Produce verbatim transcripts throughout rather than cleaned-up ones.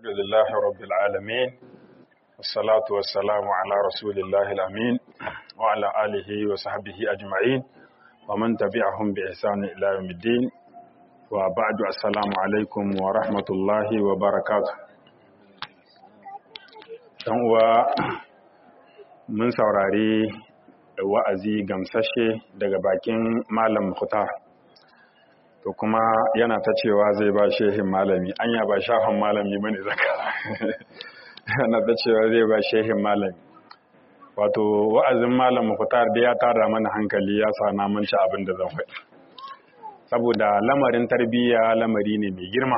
الحمد لله رب العالمين والصلاة والسلام على رسول الله الأمين وعلى آله وصحبه أجمعين ومن تبعهم بإحسان إلى يوم الدين وبعد السلام عليكم ورحمة الله وبركاته. mun saurari wa'azi gamsashe daga bakin Malam Mukhtar, to kuma yana ta cewa zai ba shehin malami, anya ba shafin malami bane zaka yana ta cewa zai ba shehin malami. Wato wa'azin Malam Mukhtar da ya tara mana hankali, ya sa na mun ci abin da zan faɗi, saboda lamarin tarbiyya lamari ne mai girma,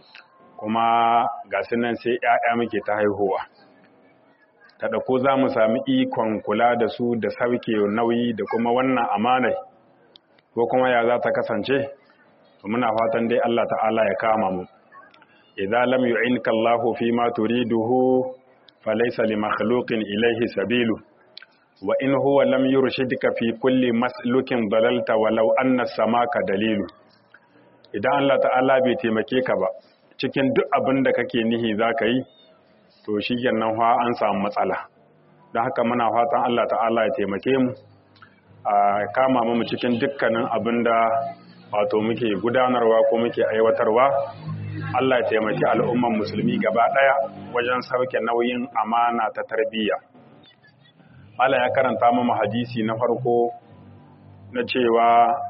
kuma ga sunan sai ƴaƴa muke ta haihuwa, kada ko za mu sami ikon kula da su da sauke nauyi da kuma wannan amanai, ko kuma ya za ta kasance. Muna fatan dai Allah ta'ala ya kama mu. Idza lam yu'inka Allahu fi ma turiduhu falaysa li makhluqin ilayhi sabilu wa in huwa lam yurshidka fi kulli maslukin dalalta walau anna samaka dalilu. Idan Allah ta'ala bai taimake ka ba cikin duk abin da kake nihi zaka yi, to shikenan fa an samu matsala. Don haka muna fatan Allah ta'ala ya taimake mu, a kama mu cikin dukkanin abin da wato muke gudanarwa ko muke aiwatarwa. Allah ya taimaki al'umman musulmi gaba daya wajen sauke nauyin amana ta tarbiyya. Allah ya karanta mu hadisi na farko na cewa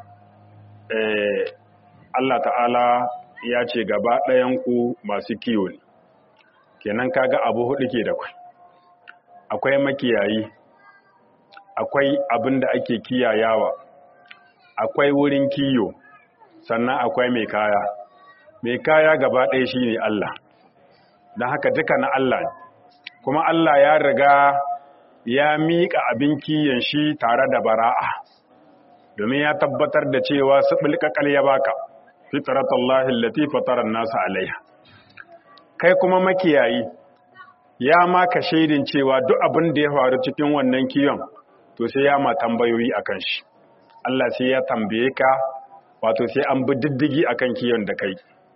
eh, Allah ta'ala ya ce gaba ɗayan ku masu kiwo ne. Kenan kaga abu hudu ke da kai. Akwai makiyayi, akwai abin da ake kiyayawa, akwai wurin kiyo, sannan akwai mai kaya. Mai kaya gaba ɗaya shi ne Allah, don haka duka na Allah ne, kuma Allah ya riga ya miƙa abin kiyon shi tare da bara'a, domin ya tabbatar da cewa su ɓulƙaƙal ya baka fitratallahi allati fatara nasa alaiha. Kai kuma makiyayi ya maka shaidin cewa duk abin da ya faru cikin wannan kiyon, to sai ya ma tambayoyi akan shi. Allah sai ya tambaye ka, wato sai an bi diddigi akan kiyon da kai.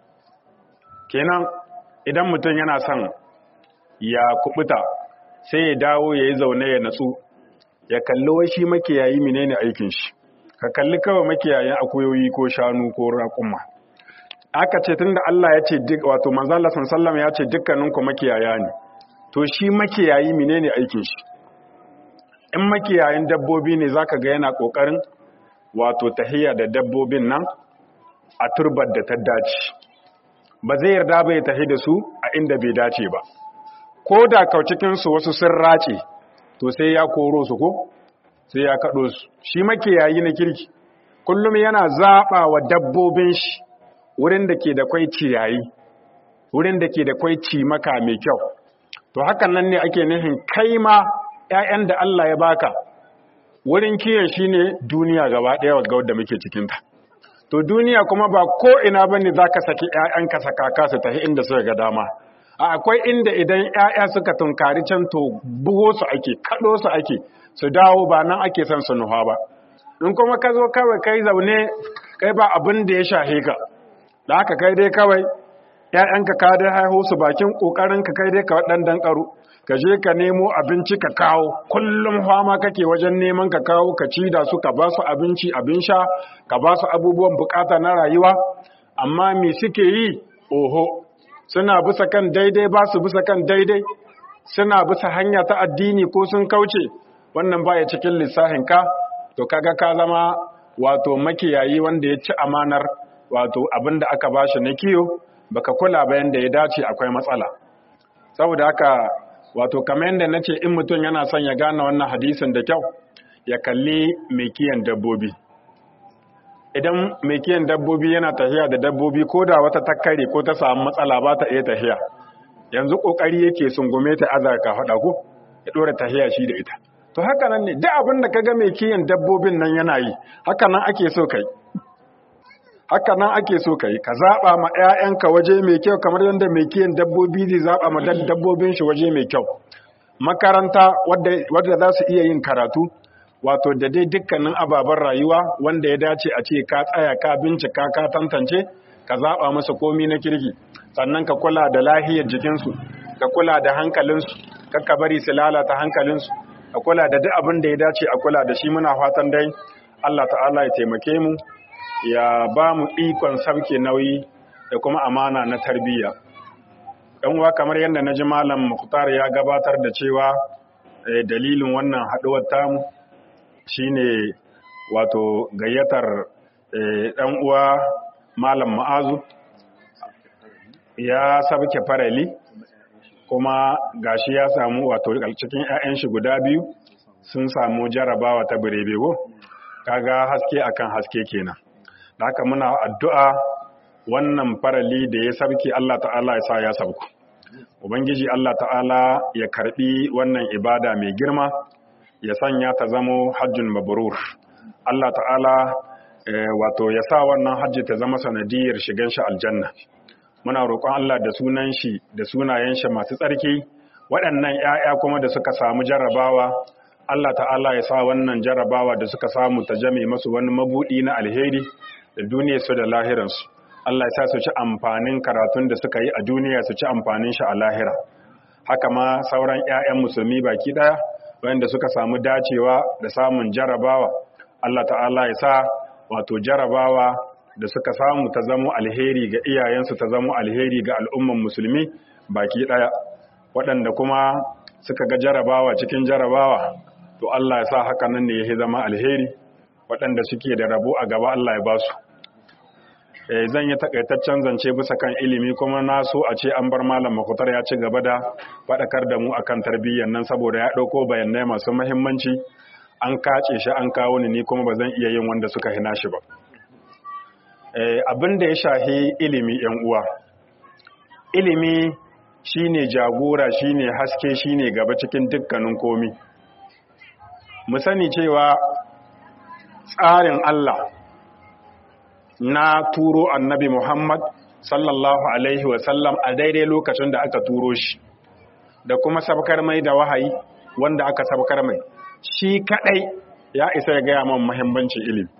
Kenan idan mutum yana son ya kubuta, sai ya dawo ya yi zaune ya natsu, ya kalli wai shi makiyayi menene aikin shi. Ka kalli kawai makiyayin akuyoyi ko shanu ko raƙuma. Aka ce tunda Allah ya ce duk, wato manzo Allah sallallahu alaihi ya ce dukkanin ku makiyaya ne, to shi makiyayi menene aikin shi. In makiyayin dabbobi ne zaka ga yana kokarin wato tahiyya da dabbobin nan a turbar da ta dace, ba zai yarda ba ya tahi da su a inda bai dace ba. Ko da kau cikinsu wasu sun race, to sai ya koro su ko sai ya kaɗo su. Shi makiyayi na kirki kullum yana zaɓa wa dabbobin shi wurin da ke da kwai ciyayi, wurin da ke da kwai cimaka mai kyau. To hakan nan ne ake nufin kai ma ‘ya'yan da Allah ya baka, wurin kiyon shi ne duniya gaba ɗaya wadda muke cikinta. To duniya kuma ba ko ina ba ne za ka saki ‘ya'yanka sakaka su tafi inda suka ga dama. A akwai inda idan ‘ya'ya suka tunkari can, to bugo su ake, kaɗo su ake, su dawo, ba nan ake son su nufa ba. In kuma ka zo kawai kai zaune, kai ba abin da ya shahe ka, da haka kai dai kawai ‘ya'yanka ka dai haihu su bakin ƙoƙarinka, kai dai ka waɗannan ƙaru. Ka je ka nemo abinci ka kawo, kullum fama kake wajen neman ka kawo, ka ci da su, ka ba su abinci, abin sha, ka ba su abubuwan bukata na rayuwa. Amma me suke yi? Oho, suna bisa kan daidai, ba su bisa kan daidai, suna bisa hanya ta addini ko sun kauce, wannan baya cikin lissafin ka. To kaga ka zama wato makiyayi wanda ya ci amanar wato abin da aka bashi na kiyo, baka kula ba yanda ya dace, akwai matsala. Saboda haka wato kamar yadda na ce, in mutum yana son ya gane wannan hadisin da kyau, ya kalli mai kiyan dabbobi. Idan mai kiyan dabbobi yana tafiya da dabbobi, ko da wata takare ko ta samu matsala ba ta iya tafiya, yanzu ƙoƙari yake sungume ta azarka faɗa ko ya ɗora tafiya shi da ita. To haka nan ne, duk abin da ka ga mai kiyan dabbobin nan yana yi, haka nan ake so kai. Haka nan ake so ka yi, ka zaɓa ma ‘ya'yanka waje mai kyau kamar yadda mai kiyan dabbobi zai zaɓa ma dabbobin shi waje mai kyau. Makaranta wadda za su iya yin karatu, wato da dai dukkanin ababen rayuwa wanda ya dace a ce ka tsaya ka bincika ka tantance, ka zaɓa masa komi na kirki. sannan ka kula da lahiyar jikinsu, ka kula da hankalinsu, kakka bari su lalata hankalinsu, ka kula da duk abin da ya dace a kula da shi. Muna fatan dai Allah ta'ala ya taimake mu, ya ba mu ikon sauke nauyi da kuma amana na tarbiyya. Ɗan uwa, kamar yadda na ji Malam Mukhtar ya gabatar da cewa eh, dalilin wannan haɗuwar tamu shine wato gayyatar eh, ɗan uwa Malam Ma'azu ya sabke farali, kuma gashi ya samu wato cikin 'ya'yan shi guda biyu sun samu jarabawa ta birebego, kaga haske akan haske kenan. Da haka muna addu'a wannan farali da ya sabke Allah ta'ala ya sa ya sabku. Ubangiji Allah ta'ala ya karbi wannan ibada mai girma, ya sanya ta zamo hajjun mabrur. Allah ta'ala eh, wato ya sa wannan hajji ta zama sanadiyar shigan shi aljanna. Muna roƙon Allah da sunan shi da sunayen shi masu tsarki, waɗannan ‘ya'ya kuma da suka samu jarabawa, Allah ta'ala ya sa wannan jarabawa da suka samu ta jame masu wani mabuɗi na alheri da duniyarsu da lahiransu. Allah ya sa su ci amfanin karatun da suka yi a duniya, su ci amfanin shi a lahira. Haka ma sauran ‘ya'yan musulmi baki ɗaya, wanda suka samu dacewa da samun jarabawa, Allah ta'ala ya sa wato jarabawa da suka samu ta zamo alheri ga iyayensu, ta zamo alheri ga al'umman musulmi baki ɗaya. Waɗanda kuma suka ga jarabawa cikin jarabawa, to Allah ya sa haka nan ne ya zama alheri. Waɗanda suke da rabo a gaba, Allah ya ba su. E, zan yi takaitaccen zance bisa kan ilimi, kuma na so a ce an bar Malam Mukhtar ya ci gaba da faɗakar da mu akan tarbiyyar nan, saboda ya ɗauko bayanai masu muhimmanci. An kace shi an kawo ni, ni kuma ba zan iya yin wanda suka hina shi ba. Abin da ya shahi ilimi, ‘yan uwa, ilimi shine jagora, shine haske, shine gaba cikin dukkanin komi. Mu sani cewa tsarin Allah na turo annabi Muhammad sallallahu alaihi wasallam a daidai lokacin da aka turo shi, da kuma sabkar mai da wahayi wanda aka sabkar mai, shi kadai ya isa ya gaya man muhimmancin ilimi.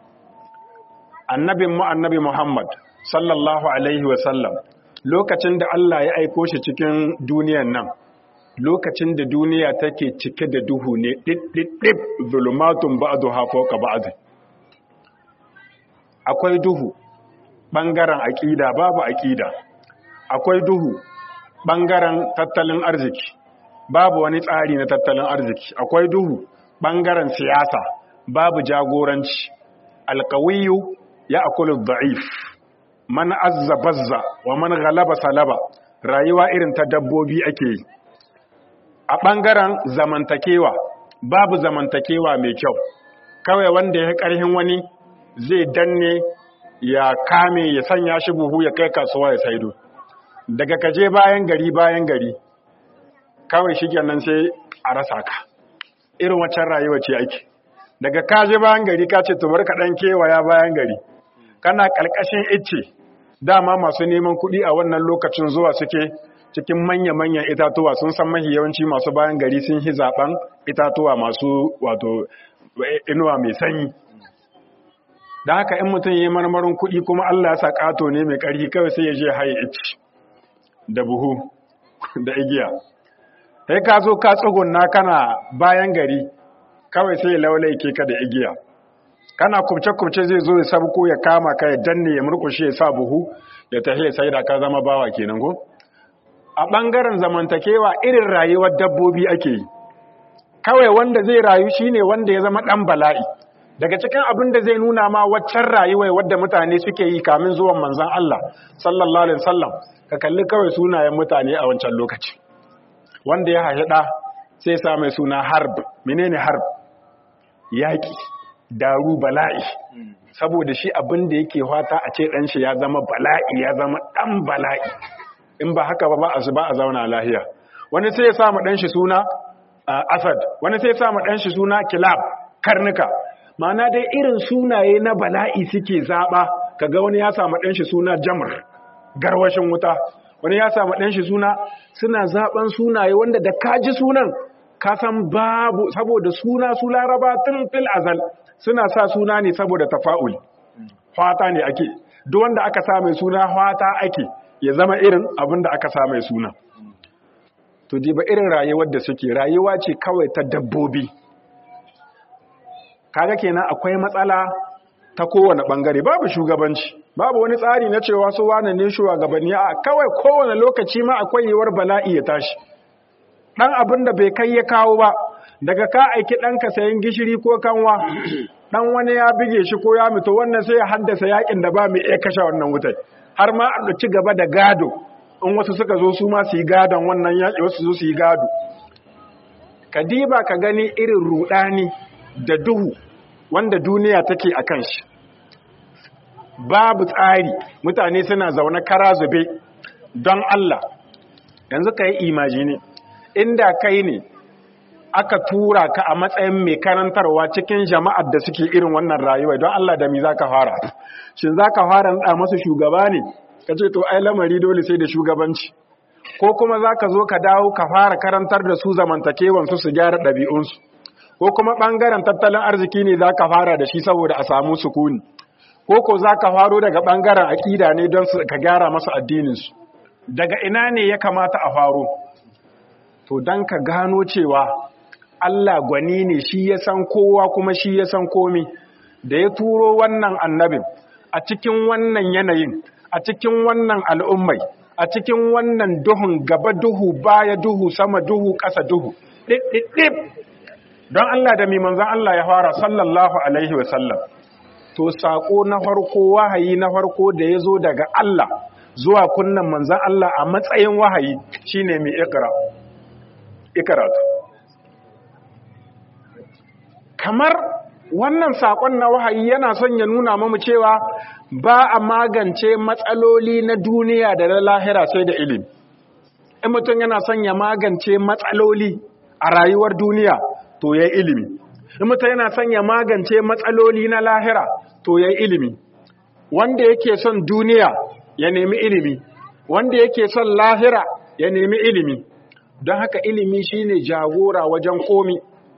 Annabin mu annabi Muhammad sallallahu alaihi wasallam, lokacin da Allah ya aiko shi cikin duniyan nan, lokacin da duniya take cike da duhu ne, ɗiɗɗiɗɗib zulumatun ba'duha fawqa ba'd. Akwai duhu ɓangaren aƙida, babu aƙida. Akwai duhu ɓangaren tattalin arziki, babu wani tsari na tattalin arziki. Akwai duhu ɓangaren siyasa, babu jagoranci. Alƙawiyu ya akulu da'if, man azza bazza wa man ghalaba salaba. Rayuwa irin ta dabbobi ake yi. A ɓangaren zamantakewa, babu zamantakewa mai kyau. Kawai wanda ya ƙarhin wani zai danne, ya kame, ya sanya shi buhu, ya kai kasuwa ya saido. Daga kaje bayan gari bayan gari, kawai shi kenan sai a rasa ka. Irin waccan rayuwa ce ake. Daga kaje bayan gari ka ce to bar ka dan kewaya bayan gari, kana kalkashin icce. Dama masu neman kuɗi a wannan lokacin zuwa suke cikin manya-manyan itatuwa, sun san mahi yawanci masu bayan gari sun hi zaben itatuwa masu wato inuwa mai sanyi. Da haka in mutum ya yi marmarin kuɗi kuma Allah ya sa ƙato ne mai ƙarfi, kawai sai ya je haye ici da buhu da igiya. Sai ka zo ka tsugunna kana bayan gari, kawai sai ya laulaike ka da igiya. Kana kubce-kubce zai zo ya sabko ya kama ka, ya danne, ya murƙushe, ya sa buhu, ya tafi ya saida ka zama bawa kenan ko? A ɓangaren zamantakewa irin rayuwar dabbobi ake yi. Kawai wanda zai rayu shine wanda ya zama ɗan bala'i. Daga cikin abin da zai nuna ma waccan rayuwa wadda mutane suke yi kamin zuwan manzon Allah sallallahu alaihi wasallam, ka kalli kawai sunayen mutane a wancan lokaci. Wanda ya haɗa sai sa mai suna harb. Menene harb? Yaki, daru, bala'i. Saboda shi abin da yake fata a ce dan shi ya zama bala'i, ya zama dan bala'i. In ba haka ba ba a ba a zauna lahiya. Wani sai ya sa mu dan shi suna Asad, wani sai ya sa mu dan shi suna Kilab, karnuka. Ma'ana dai irin sunaye na bala'i suke zaɓa, kaga wani ya samu ɗanshi suna Jamr, garwashin wuta, wani ya samu ɗanshi suna, suna zaɓen sunaye wanda da kaji sunan ka san babu, saboda suna su Laraba tun fil azal suna sa suna ne saboda tafa'ul, fata ne ake, duk wanda aka sa mai suna fata ake, ya zama irin abin da aka sa mai suna. To diba irin rayuwar da suke rayuwa ce kawai ta dabbobi. Kaga kenan akwai matsala ta kowane bangare, babu shugabanci, babu wani tsari na cewa su wane ne shugabanni, a kawai kowane lokaci ma akwai yiwuwar bala'i ya tashi. Dan abin da bai kai ya kawo ba, daga ka aiki ɗanka sayan gishiri ko kanwa, dan wani ya bige shi ko ya mutu, wannan sai ya haddasa yakin da ba mai iya kashe wannan wutai, har ma a ci gaba da gado, in wasu suka zo su ma su yi gadon wannan yaƙi, wasu zo su yi gado. Kadiba ka gani irin rudani da duhu wanda duniya take a kan shi, babu tsari, mutane suna zaune kara zube. Don Allah yanzu ka yi imajini, inda kai ne aka tura ka a matsayin mai karantarwa cikin jama'ar da suke irin wannan rayuwa, don Allah da mi za ka fara? Shin za ka fara nada masu shugaba ne ka ce to ai lamari dole sai da shugabanci, ko kuma za ka zo ka dawo ka fara karantar da su zamantakewansu su gyara ɗabi'unsu, ko kuma ɓangaren tattalin arziki ne za ka fara da shi saboda a samu sukuni, ko ko za ka faro daga ɓangaren aƙida ne don ka gyara masu addininsu? Daga ina ne ya kamata a faro? To don ka gano cewa Allah gwani ne, shi ya san kowa kuma shi ya san komi, da ya turo wannan annabin a cikin wannan yanayin, a cikin wannan al'ummai, a cikin wannan duhun, gaba duhu, baya duhu, sama duhu, ƙasa duhu, ɗiɗɗiɗɗip. Don Allah da mai manzan Allah ya fara sallallahu Alaihi wasallam. To, saƙo na farko, wahayi na farko da ya zo daga Allah zuwa kunnan manzan Allah a matsayin wahayi shi ne mai ikra. Ikaratu. Kamar wannan saƙon na wahayi yana son ya nuna mamu cewa ba a magance matsaloli na duniya da na lahira sai da ilimi. In mutum yana son ya magance matsaloli a rayuwar duniya, to ya yi ilimi. In mutum yana son ya magance matsaloli na lahira, to ya yi ilimi. Wanda yake son duniya ya nemi ilimi, wanda yake son lahira ya nemi ilimi. Don haka ilimi shine jagora wajen komi.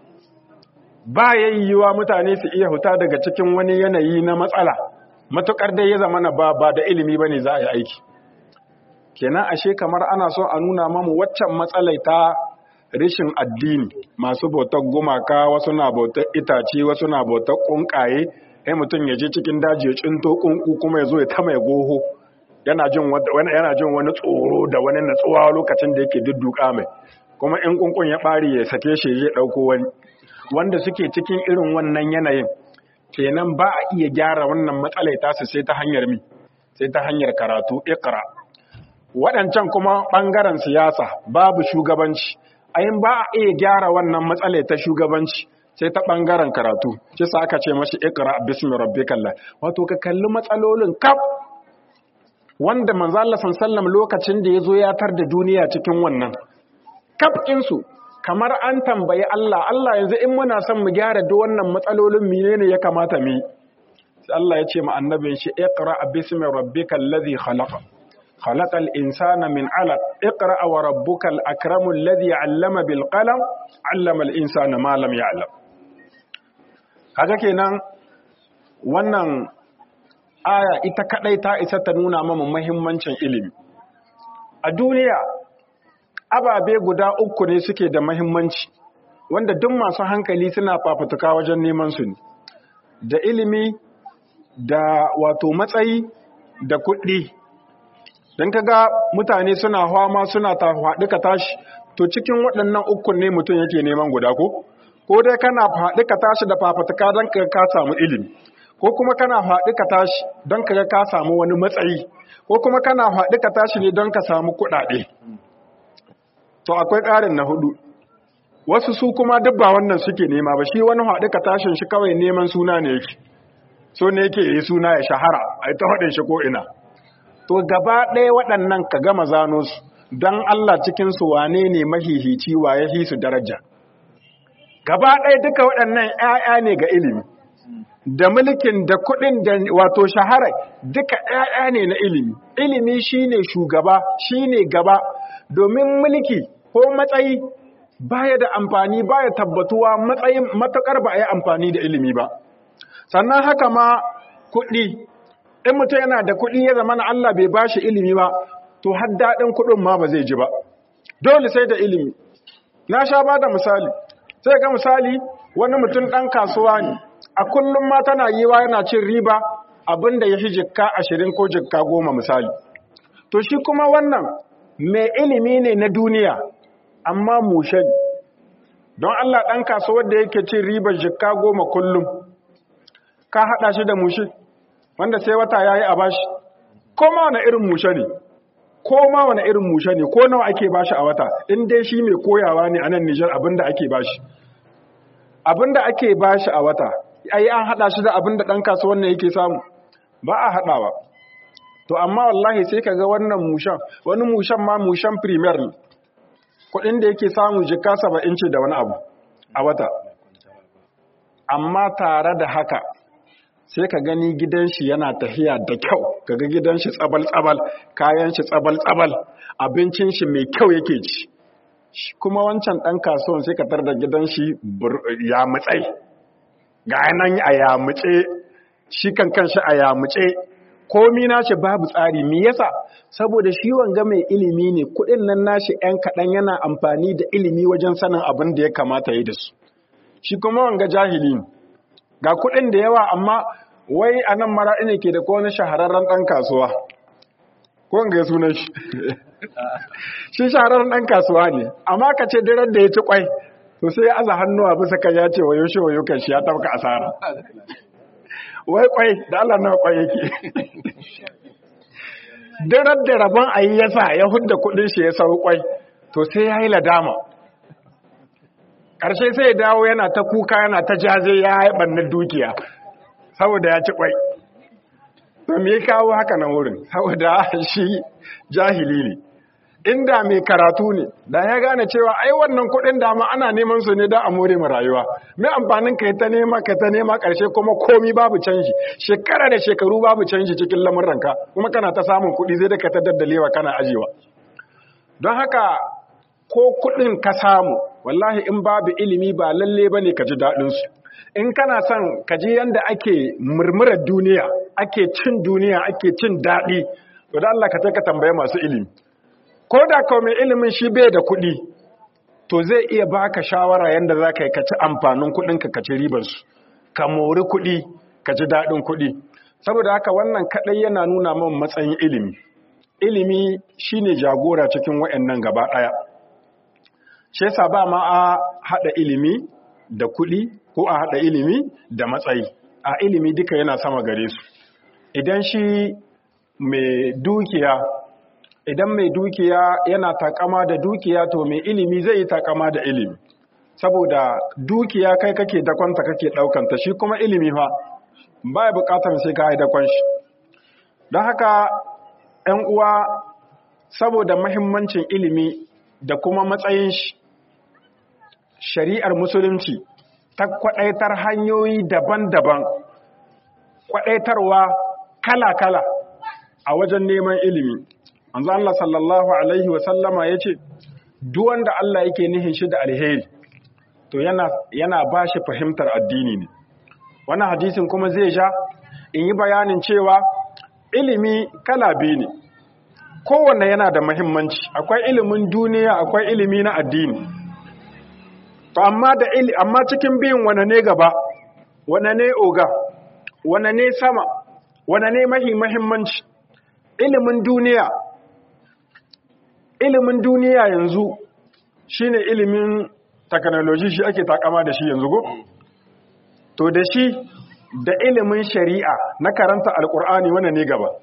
Ba yayyuwa mutane su iya huta daga cikin wani yanayi na matsala, matuƙar dai ya zama na ba ba da ilimi bane za a yi aiki. Kenan ashe kamar ana so a nuna mamu waccan matsalai ta rishin addini, masu bautar gumaka, wasu na bautar itace, wasu na bautar kunkaye, sai mutum ya je cikin daji ya cinto kunku kuma ya zo ya ta mai goho, yana jin wani yana jin wani tsoro da wani natsuwa lokacin da yake dudduka mai, kuma in kunkun ya bare ya sake shi ya dauko wani, wanda suke cikin irin wannan yanayin. Kenan ba a iya gyara wannan matsalai tasu sai ta hanyar mi sai ta hanyar karatu, iqra. Waɗancan kuma ɓangaren siyasa, babu shugabanci, ayin ba a iya gyara wannan matsalai ta shugabanci sai ta ɓangaren karatu. Shi sa aka ce mashi iqra bismi rabbikal, wato ka kalli matsalolin kaf wanda manzo Allah sallallahu lokacin da yazo ya tar da duniya cikin wannan kaf ɗinsu, kamar an tambayi Allah, Allah yanzu in muna son mu gyara duk wannan matsalolin menene ya kamata mu yi? Sai Allah ya ce ma annabin shi iqra bismi rabbikal ladhi khalaqa khalaqal insana min 'alaq iqra wa rabbukal akramul ladhi 'allama bil qalam 'allama al insana ma lam ya'lam. Kaga kenan wannan aya ita kadai ta isa ta nuna mana muhimmancin ilimi. A duniya ababe guda uku ne suke da muhimmanci wanda duk masu hankali suna fafutuka wajen neman su ne, da ilimi, da wato matsayi, da kuɗi. Don kaga mutane suna fama suna ta faɗi ka tashi, to cikin waɗannan uku ne mutum yake neman guda ko? Ko dai kana faɗi ka tashi da fafutuka don ka ka samu ilimi, ko kuma kana faɗi ka tashi don ka ka samu wani matsayi, ko kuma kana faɗi ka tashi ne don ka samu kuɗaɗe. To akwai ƙarin na hudu, wasu su kuma duk ba wannan suke nema ba, shi wani haɗu ka tashin shi kawai neman suna ne yake, so ne yake yi suna ya shahara a yi ta haɗin shi ko ina. To gaba ɗaya waɗannan ka gama zano su, don Allah cikinsu wane ne mahihici wa ya fi su daraja. Gaba ɗaya duka waɗannan ‘ya'ya ne ga ilimi, da mulkin da kuɗin da wato shahara duka ‘ya'ya ne na ilimi. Ilimi shi ne shugaba, shi ne gaba, domin mulki ko matsayi baya da amfani, baya tabbatuwa matsayin matakar ba a yi amfani da ilimi ba. Sannan haka ma kuɗi, in mutum yana da kuɗi ya zama na Allah bai bashi ilimi ba, to har daɗin kuɗin ma ba zai ji ba, dole sai da ilimi. Na sha ba da misali, sai ga misali wani mutum ɗan kasuwa ne, a kullum ma tana yiwa yana cin riba abin da ya fi jikka ashirin ko jikka goma misali. To shi kuma wannan mai ilimi ne na duniya, amma mushe ne. Don Allah ɗan kasuwar da yake cin ribar jikka goma kullum, ka haɗa shi da mushe, wanda sai wata ya yi a bashi, ko ma wani irin mushe ne, ko ma wani irin mushe ne, ko nawa ake bashi a wata, in dai shi mai koyawa ne a nan Nijar abin da ake bashi. Abin da ake bashi a wata, ai an haɗa shi da abin da ɗan kasuwar ne yake samu, ba a haɗawa. To amma wallahi sai ka ga wannan mushen, wani mushen ma mushen premier ne, kuɗin da yake samu jika saba'in ce da wani abu a wata. Amma tare da haka, sai ka gani gidan shi yana tafiya da kyau, ka ga gidan shi tsabal-tsabal, kayan shi tsabal-tsabal, abincin shi mai kyau yake ci. Kuma wancan ɗan kasuwan sai ka tar da gidan shi ya mutsai, ga nan a ya mutse, shi kan kanshi a ya mutse, komi nashi babu tsari. Me yasa? Saboda shi wanga mai ilimi ne, kuɗin nan nashi ɗan kaɗan yana amfani da ilimi wajen sanin abin da ya kamata yi da su. Shi kuma wanga jahili ne, ga kuɗin da yawa amma wai a nan Maraɗi ne ke da kowane shahararren ɗan kasuwa, ko wanga ya sunan shi shi shahararren ɗan kasuwa ne, amma ka ce dirar da ya ci kwai to sai ya aza hannuwa bisa kan ya ce wayo shi wayo kan shi ya tabka asara. Wai kwai da Allah na kwai yake dirar da rabon a yi yasa ya hudda kuɗin shi ya sau kwai to sai ya yi ladama, ƙarshe sai ya dawo yana ta kuka yana ta jaze ya yi ɓannar dukiya saboda ya ci kwai. To me kawo haka nan wurin? Saboda shi jahili ne. Inda mai karatu ne da ya gane cewa ai wannan kuɗin dama ana neman su ne don a more mu rayuwa. Me amfanin ka ta nema ka ta nema ƙarshe kuma komi babu canji, shekara da shekaru babu canji cikin lamuranka, kuma kana ta samun kuɗi zai da ka ta daddalewa kana ajiyewa. Don haka ko kuɗin ka samu, wallahi in babu ilimi ba lalle bane ka ji daɗin su. In kana son ka ji yanda ake murmurar duniya, ake cin duniya, ake cin daɗi, to da Allah ka ta ka tambaye masu ilimi. Ko da kawai mai ilimin shi bai da kuɗi, to zai iya baka shawara yanda za ka yi ka ci amfanin kuɗinka ka ci ribarsu, ka mori kuɗi, ka ji daɗin kuɗi. Saboda haka wannan kaɗai yana nuna min matsayin ilimi. Ilimi shine jagora cikin waɗannan gaba ɗaya. Shi yasa ba ma a haɗa ilimi da kuɗi ko a haɗa ilimi da matsayi. A ilimi duka yana sama gare su. Idan shi mai dukiya Idan mai dukiya yana takama da dukiya, to mai ilimi zai yi takama da ilimi, saboda dukiya kai kake dakonta kake daukanta, shi kuma ilimi fa ba ya bukatar sai ka yi dakon shi. Don haka ‘yan uwa, saboda mahimmancin ilimi da kuma matsayin shi, shari'ar musulunci ta kwaɗaitar hanyoyi daban-daban, kwaɗaitarwa kala-kala a wajen neman ilimi. Manzo Allah sallallahu alaihi wa sallama yace duk wanda Allah yake nihin shi da alheri to yana yana bashi fahimtar addini ne. Wannan hadisin kuma zai ja in yi bayanin cewa ilimi kala biyu ne. Kowanne yana da muhimmanci. Akwai ilimin duniya, akwai ilimi na addini. To amma da ili, amma cikin biyun wane ne gaba? Wane ne oga? Wane ne sama? Wane ne mahi muhimmanci? Ilimin duniya ilimin duniya yanzu shine ilimin technology, shi ake takama da shi yanzu go? To da shi da ilimin shari'a na karanta alkur'ani wannan ne gaba.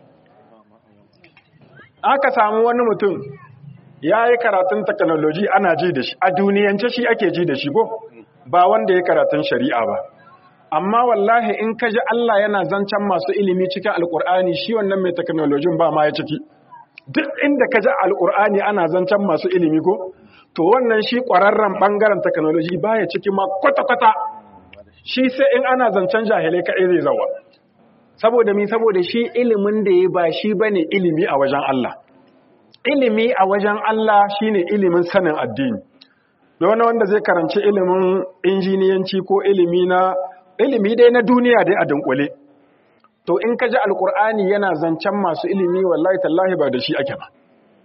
Aka samu wani mutum ya yi karatun technology ana ji da shi, a duniyance shi ake ji da shi go? Ba wanda ya karatun shari'a ba. Amma wallahi in ka ji Allah yana zancen masu ilimi cikin alkur'ani, shi wannan mai technology ba ma ya ciki. Duk inda ka ji alkur'ani ana zancen masu ilimi ko, to wannan shi ƙwararren ɓangaren technology baya ciki ma kwata-kwata. Shi sai in ana zancen jahilai kaɗai zai zawa. Saboda mi saboda shi ilimin da ya ba shi bane ilimi a wajen Allah. Ilimi a wajen Allah shine ilimin sanin addini. Da wani wanda zai karanci ilimin injiniyanci ko ilimi na ilimi dai na duniya dai a dunkule. To in ka ji alkur'ani yana zancen masu ilimi, wallahi tallahi ba da shi ake ba.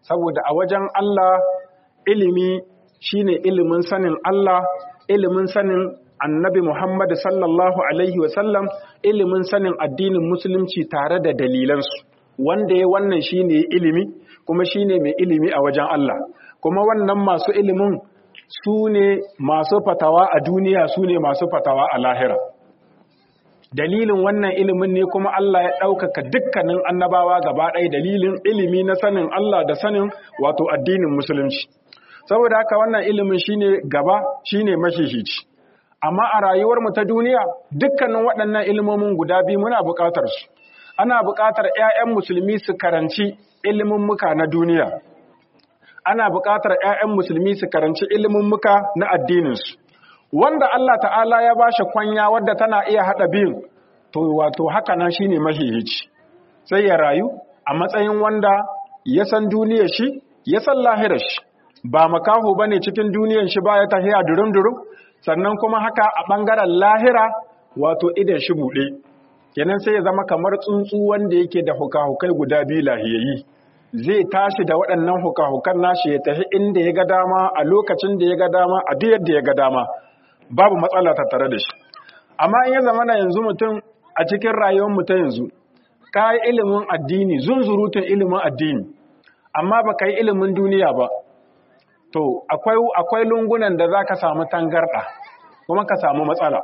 saboda a wajen Allah ilimi shine ilimin sanin Allah, ilimin sanin Annabi Muhammad sallallahu alaihi wasallam, ilimin sanin addinin musulunci tare da dalilansu. Wanda ya wannan shine ilimi, kuma shine mai ilimi a wajen Allah. Kuma wannan masu ilimin su ne masu fatawa a duniya, su ne masu fatawa a lahira. Dalilin wannan ilimin ne kuma Allah ya ɗaukaka dukkanin annabawa gaba ɗaya, dalilin ilimi na sanin Allah da sanin wato addinin musulunci. Saboda haka wannan ilimin shine gaba, shine mashihici. Amma a rayuwarmu ta duniya dukkanin waɗannan ilimomin guda biyu muna buƙatar su. Ana buƙatar ‘ya'yan musulmi su karanci ilimin muka na duniya. Ana buƙatar ‘ya'yan musulmi su karanci ilimin muka na addininsu. Wanda Allah ta'ala ya ba shi kwanya wadda tana iya haɗa biyun, to wato haka nan shi ne mahihici. Sai ya rayu a matsayin wanda ya san duniyar shi, ya san lahirar shi. Ba makaho ba ne cikin duniyar shi ba ya tahiya durum-durum, sannan kuma haka a ɓangaren lahira wato idan shi buɗe. Kenan sai ya zama kamar tsuntsu wanda yake da huka-hukai guda biyu lahiyayi. Zai tashi da waɗannan huka-hukan nashi ya tafi inda ya ga dama a lokacin da ya ga dama a duk yadda ya ga dama. Babu matsala tattare da shi. Amma in ya zama na yanzu mutum a cikin rayuwar mu ta yanzu, ka yi ilimin addini, zunzurutun ilimin addini, amma ba ka yi ilimin duniya ba, to akwai akwai lungunan da za ka samu tangarɗa, kuma ka samu matsala.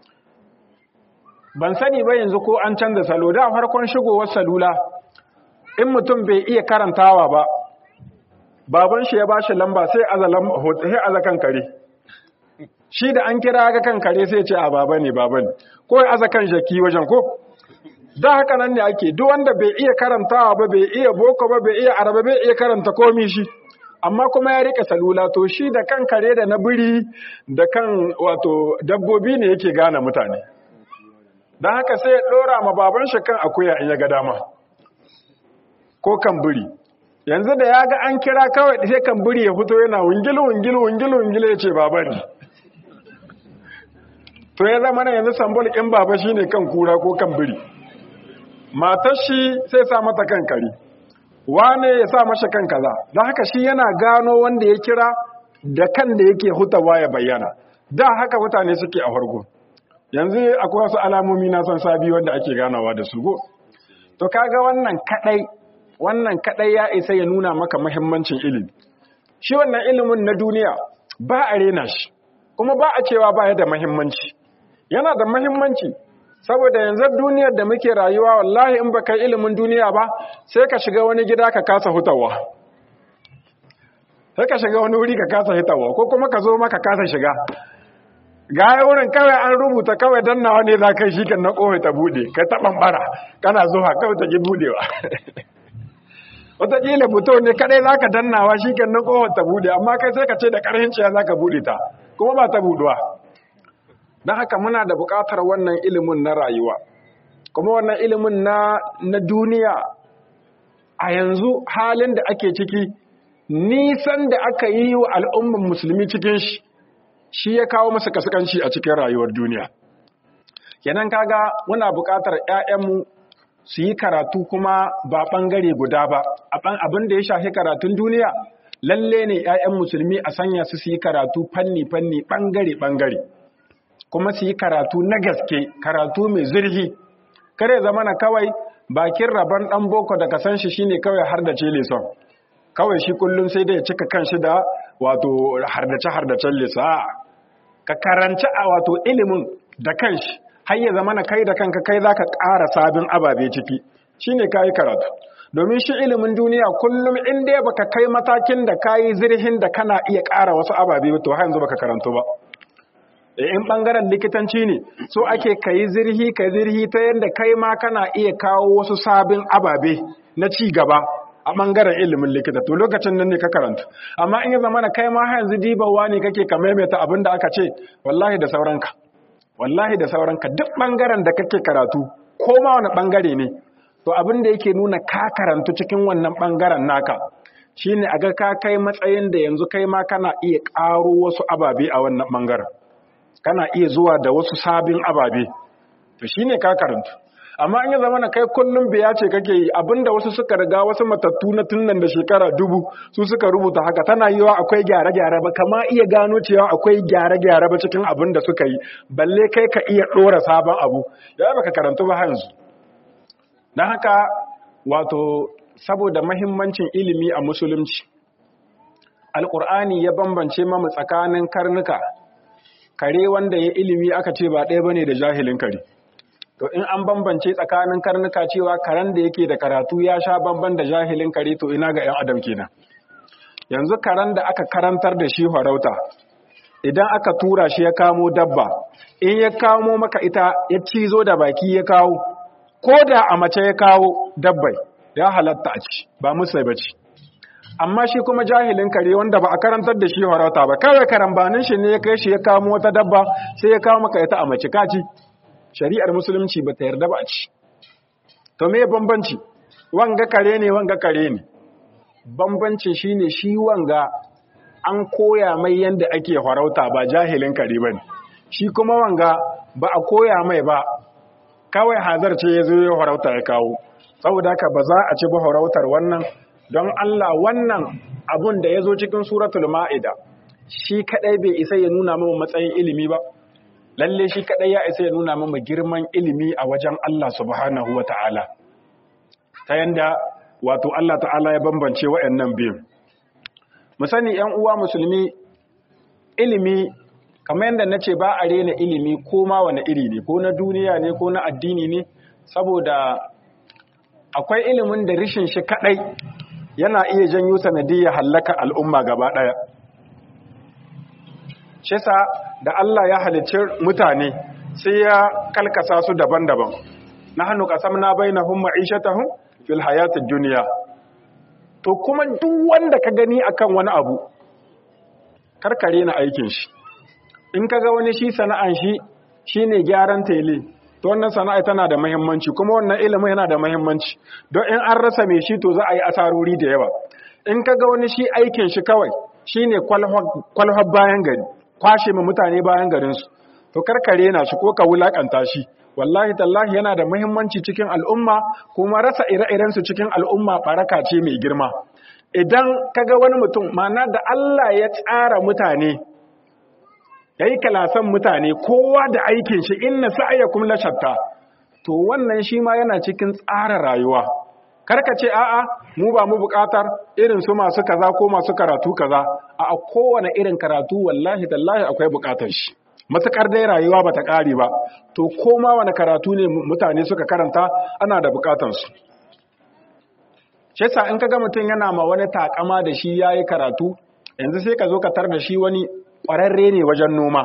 Ban sani ba yanzu ko an canza salo, da farkon shigowar salula, in mutum bai iya karantawa ba, baban shi ya ba shi lamba sai aza kan kare. Shi da an kira ga kan kare sai ce a baba ne baba ne, ko ya aza kan jaki wajen ko? Da haka nan ne ake, duk wanda bai iya karantawa ba, bai iya boko ba, bai iya araba, bai iya karanta komi shi. Amma kuma ya rike salula, to shi da kan kare da na biri da kan wato dabbobi ne yake gane mutane. Don haka sai ya ɗora ma baban shi kan akuya in ya ga dama, ko kan biri. Yanzu da ya ga an kira kawai sai kan biri ya fito yana wungilu wungilu wungilu wungilu ya ce baba ne. To ya zama na yanzu sambol ɗin baba shi ne kan kura ko kan biri. Matar shi sai sa mata kan kare, wane ya sa mashi kan kaza. Don haka shi yana gano wanda ya kira da kan da yake hutawa ya bayyana. Da haka mutane suke a farko. Yanzu akwai wasu alamomi na son sabi wanda ake ganawa da su go. To kaga wannan kadai, wannan kadai ya isa ya nuna maka muhimmancin ilimi. Shi wannan ilimin na duniya ba a rena shi, kuma ba a cewa ba ya da muhimmanci. Yana da muhimmanci, saboda yanzu duniyar da muke rayuwa wallahi in baka yi ilimin duniya ba, sai ka shiga wani gida ka kasa hutawa. Sai ka shiga wani wuri ka kasa hutawa, ko kuma ka zo maka kasa shiga. Ga wurin kawai an rubuta kawai dannawa ne za kai shi kan na ƙofa ta buɗe, kai ta ɓambara, kana zuwa kawai ta ki buɗewa. Wataƙila fito ne kaɗai za ka dannawa shi kan na ƙofa ta buɗe, amma kai sai ka ce da ƙarfin ciya za ka buɗe ta, kuma ba ta buɗuwa. Don haka muna da buƙatar wannan ilimin na rayuwa, kuma wannan ilimin na, na duniya a yanzu halin da ake ciki, nisan da aka yi wa al'umman musulmi cikin shi, shi ya kawo masa kaskanci a cikin rayuwar duniya. Kenan kaga muna buƙatar ‘ya'yanmu su yi karatu kuma ba ɓangare guda ba, abin da ya shafi karatun duniya, lalle ne ‘ya'yan musulmi a sanya su su yi karatu fanni-fanni ɓangare-ɓangare, kuma su yi karatu na gaske, karatu mai zurfi. Kare zama na kawai bakin rabon ɗan boko da kasan shi shine kawai har da ce leson. Kawai shi kullum sai dai ya cika kan shi da wato hardace-hardacen lisa. Ka karanci a wato ilimin da kanshi, har ya zama na kai da kanka kai za ka ƙara sabin ababe ciki, shi ne ka yi karatu. Domin shi ilimin duniya kullum in dai baka kai matakin da ka yi zirhin da kana iya ƙara wasu ababe to har yanzu baka karantu ba. In ɓangaren likitanci ne, so ake ka yi zirhi ka zirhi ta yadda kai ma kana iya kawo wasu sabin ababe na ci gaba a ɓangaren ilimin likita, to lokacin nan ne ka karanta. Amma in ya zama na kai ma yanzu dibawa ne kake ka maimaita abin da aka ce, wallahi da sauranka, wallahi da sauranka duk ɓangaren da kake karatu, ko ma wani ɓangare ne, to abin da yake nuna ka karantu cikin wannan ɓangaren naka, shi ne a ga ka kai matsayin da yanzu kai ma kana iya ƙaro wasu ababe a wannan ɓangaren, kana iya zuwa da wasu sabin ababe, to shi ne ka karantu. amma in ya zama na kai kullum biya ce kake yi abinda wasu suka riga wasu matattu na tunnan da shekara dubu su suka rubuta haka, tana yiwa akwai gyare-gyare ba kama iya gano cewa akwai gyare-gyare ba cikin abin da suka yi, balle kai ka iya ɗora sabon abu ya baka karantu ba yanzu. Don haka wato saboda mahimmancin ilimi a musulunci, alƙur'ani ya bambance mamu tsakanin karnuka, kare wanda ya ilimi aka ce ba ɗaya bane da jahilin kare. To in an bambance tsakanin karnuka cewa karen da yake da karatu ya sha bamban da jahilin kare, to ina ga 'yan adam kenan. Yanzu karen da aka karantar da shi farauta, idan aka tura shi ya kamo dabba, in ya kamo maka ita ya cizo da baki ya kawo, ko da a mace ya kawo dabbai ya halatta a ci, ba musai ba ci. Amma shi kuma jahilin kare wanda ba a karantar da shi farauta ba, kawai karambanin shi ne ya kai shi ya kamo wata dabba sai ya kawo maka ita a mace kaci. Shari'ar musulunci ba ta yarda ba a ci. To me bambanci? Wanga kare ne, wanga kare ne. Bambanci shine shi wanga an koya mai yanda ake farauta ba jahilin kare bane. Shi kuma wanga ba a koya mai ba. Kawai hazar ce ya zo ya farauta ya kawo. Saboda haka ba za a ci ba farautar wannan, don Allah wannan abun da ya zo cikin suratul Ma'ida shi kadai bai isa ya nuna mana matsayin ilimi ba. Lalle shi kadai ya isa ya nuna mana girman ilimi a wajen Allah subhanahu wata'ala, ta yanda wato Allah ta'ala ya bambance waɗannan biyu. Mu sani ƴan uwa musulmi, ilimi kamar yadda nace ba a rena ilimi ko ma wani iri ne, ko na duniya ne ko na addini ne, saboda akwai ilimin da rishin shi kadai yana iya janyo sanadiyyar hallaka al'umma gaba ɗaya. Shisa da Allah ya halicci mutane sai ya kalkasa su daban-daban. Nahnu qasamna bainahum ma'ishatahum fil hayatid dunya. To kuma duk wanda ka gani akan wani abu karkare na aikin shi. In kaga wani shi sana'an shi shine gyaran tele, to wannan sana'a tana da muhimmanci, kuma wannan ilimin yana da muhimmanci. Don in an rasa mai shi to za a yi asarori da yawa. In kaga wani shi aikin shi kawai shine kwalhar bayan gari, kwashe ma mutane bayan garinsu, to karkare na shi ko ka wulakanta shi. Wallahi tallahi yana da muhimmanci cikin al'umma, kuma rasa ire-iren su cikin al'umma baraka ce mai girma. Idan kaga wani mutum, ma'ana da Allah ya tsara mutane, yayi kalasan mutane kowa da aikin shi, inna sa'yakum la shatta, to wannan shi ma yana cikin tsara rayuwa. Karka ce a'a mu ba mu bukatar irin su masu kaza ko masu karatu kaza, a kowane irin karatu wallahi tallahi akwai bukatar shi, matakar dai rayuwa bata kare ba, to koma wani karatu ne mutane suka karanta ana da bukatar su. Shi yasa in kaga mutum yana ma wani takama da shi yayi karatu, yanzu sai ka zo ka tar da shi wani kwararre ne wajen noma,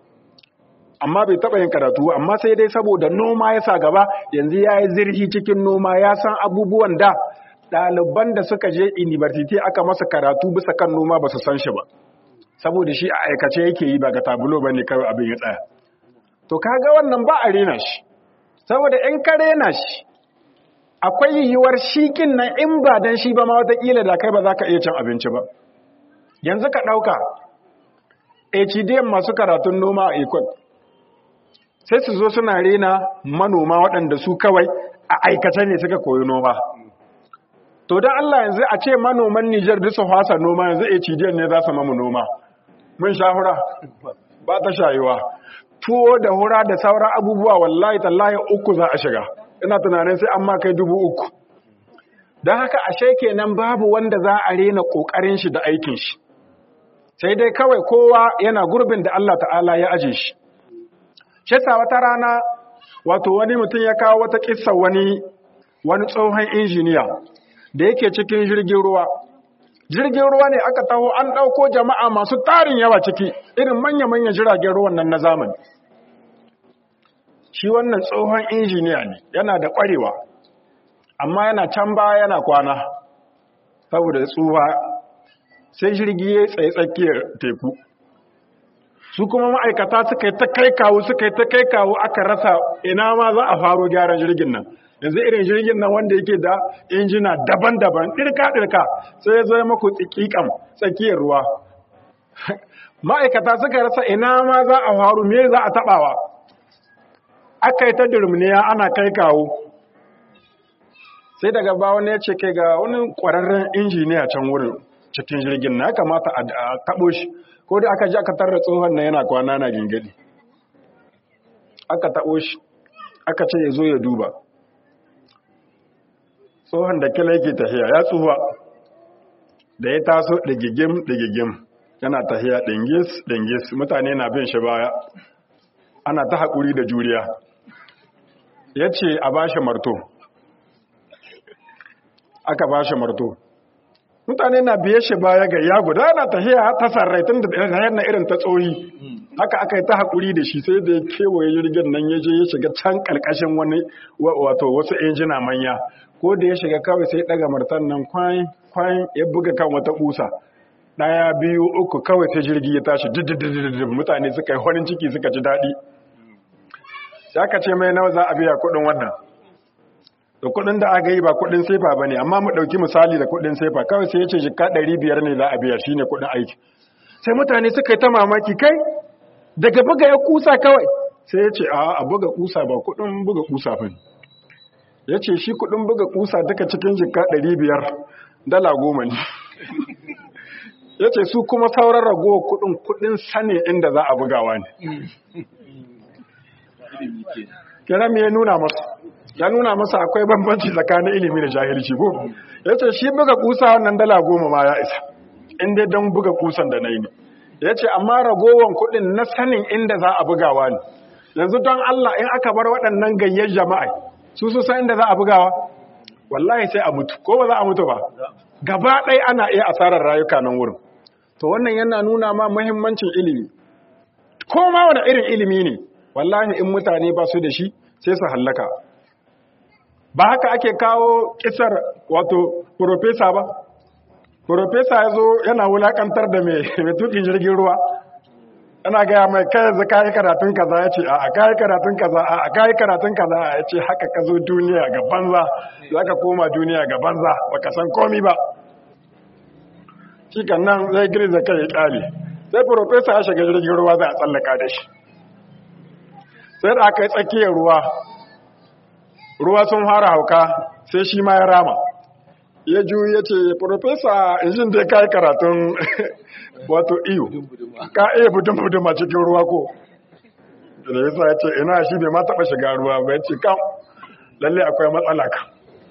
amma bai taɓa yin karatu, amma sai dai saboda noma ya sa gaba yanzu ya yi zirhi cikin noma, ya san abubuwan da ɗaliban da suka je university aka masa karatu bisa kan noma ba su san shi ba, saboda shi a aikace yake yi ba ga tabulo ba ne kawai abin ya tsaya. To kaga wannan ba a rena shi, saboda in ka rena shi akwai yiwuwar shikin nan in ba dan shi ba ma watakila da kai ba za ka iya cin abinci ba. Yanzu ka ɗauka H D M masu karatun noma a Ikon, sai su zo suna rena manoma waɗanda su kawai a aikace ne suka koyi noma. To don Allah yanzu a ce manoman Nijar duk su fasa noma, yanzu H D M ne za su mamu noma. Mun sha hura? Ba ta shayuwa. Tuwo da hura da sauran abubuwa wallahi tallahi uku za a shiga. Ina tunanin sai an ma kai dubu uku. Don haka ashe kenan babu wanda za a rena ƙoƙarin shi da aikin shi. Sai dai kawai kowa yana gurbin da Allah ta'ala ya aje shi. Shesa wata rana wato wani mutum ya kawo wata kissa wani wani tsohon injiniya da yake cikin jirgin ruwa. Jirgin ruwa ne aka taho an ɗauko jama'a masu tarin yawa ciki, irin manya-manyan jiragen ruwan nan na zamani. Shi wannan tsohon injiniya ne, yana da ƙwarewa, amma yana can baya yana kwana, saboda tsufa sai jirgi ya tsaye tsakiyar teku. Su kuma ma'aikata suka yi ta kai kawo suka yi ta kai kawo aka rasa ina ma za a faro gyaran jirgin nan. Yanzu irin jirgin nan wanda yake da injina daban-daban ɗirka-ɗirka sai ya zai maku tsikikan tsakiyar ruwa. Ma'aikata suka rasa ina ma za a faro me za a taɓawa. aka yi ta durmuniya ana kai kawo sai daga ba wani ya ce kai ga wani ƙwararren injiniya can wurin cikin jirgin na kamata a taɓo shi ko da aka ji aka tarra tsohon na yana kwana na gingadi aka taɓo shi aka ce ya zo ya duba tsohon da kila yake tafiya ya tsufa da ya taso ɗigigim ɗigigim yana tafiya ɗingis ɗingis mutane na bin shi baya ana ta haƙuri da juriya ya ce a ba shi marto aka ba shi marto mutane na biye shi baya ga ya guda na tafiya ta sarrai tun da ɗaya na irin ta tsohi haka aka yi ta haƙuri da shi sai da ya kewaye jirgin nan ya je ya shiga can ƙarƙashin wani wato wasu injina manya ko da ya shiga kawai sai ɗaga martan nan kwayin ya buga kan wata ƙusa ɗaya biyu uku kawai sai jirgi ya tashi dididididid mutane suka yi farin ciki suka ji daɗi sai aka ce mai nawa za a biya kuɗin wannan da kuɗin da aka yi ba kuɗin sefa ba ne amma mu ɗauki misali da kuɗin sefa kawai sai ya ce jika ɗari biyar ne za a biya shi ne kuɗin aiki sai mutane suka yi ta mamaki kai daga buga ya kusa kawai sai ya ce a buga kusa ba kuɗin buga kusa ba ne ya ce shi kuɗin buga kusa duka cikin jika ɗari biyar dala goma ne ya ce su kuma sauran ragowar kuɗin kuɗin sane inda za a bugawa ne kira me ya nuna masu ya nuna masa akwai bambanci tsakanin ilimi da jahilci ko ya ce shi buga kusa wannan dala goma ma ya isa inda don buga kusan da na yi ne ya ce amma ragowar kuɗin na sanin inda za a bugawa ne yanzu don Allah in aka bar waɗannan gayyar jama'a su su san inda za a bugawa wallahi sai a mutu ko ba za a mutu ba gaba ɗaya ana iya asarar rayuka nan wurin to wannan yana nuna ma muhimmancin ilimi ko ma wani irin ilimi ne wallahi in mutane ba su da shi sai su hallaka ba haka ake kawo kisar wato profesa ba profesa ya zo yana wulakantar da mai tukin jirgin ruwa ana gaya mai kai yanzu kayi karatun kaza ya ce a kayi karatun kaza a kayi karatun kaza ya ce haka ka zo duniya ga banza za ka koma duniya ga banza baka san komi ba shi kan nan zai girza kai ya kyale sai profesa ya shiga jirgin ruwa za a tsallaka da shi sai da aka yi tsakiyar ruwa ruwa sun fara hauka sai shi ma ya rama ya ju ya ce profesa injin dai ka yi karatun wato iyo ka iya budun-budun a cikin ruwa ko da yasa ya ce ina shi bai ma taɓa shiga ruwa ba ya ce kan lalle akwai matsala ka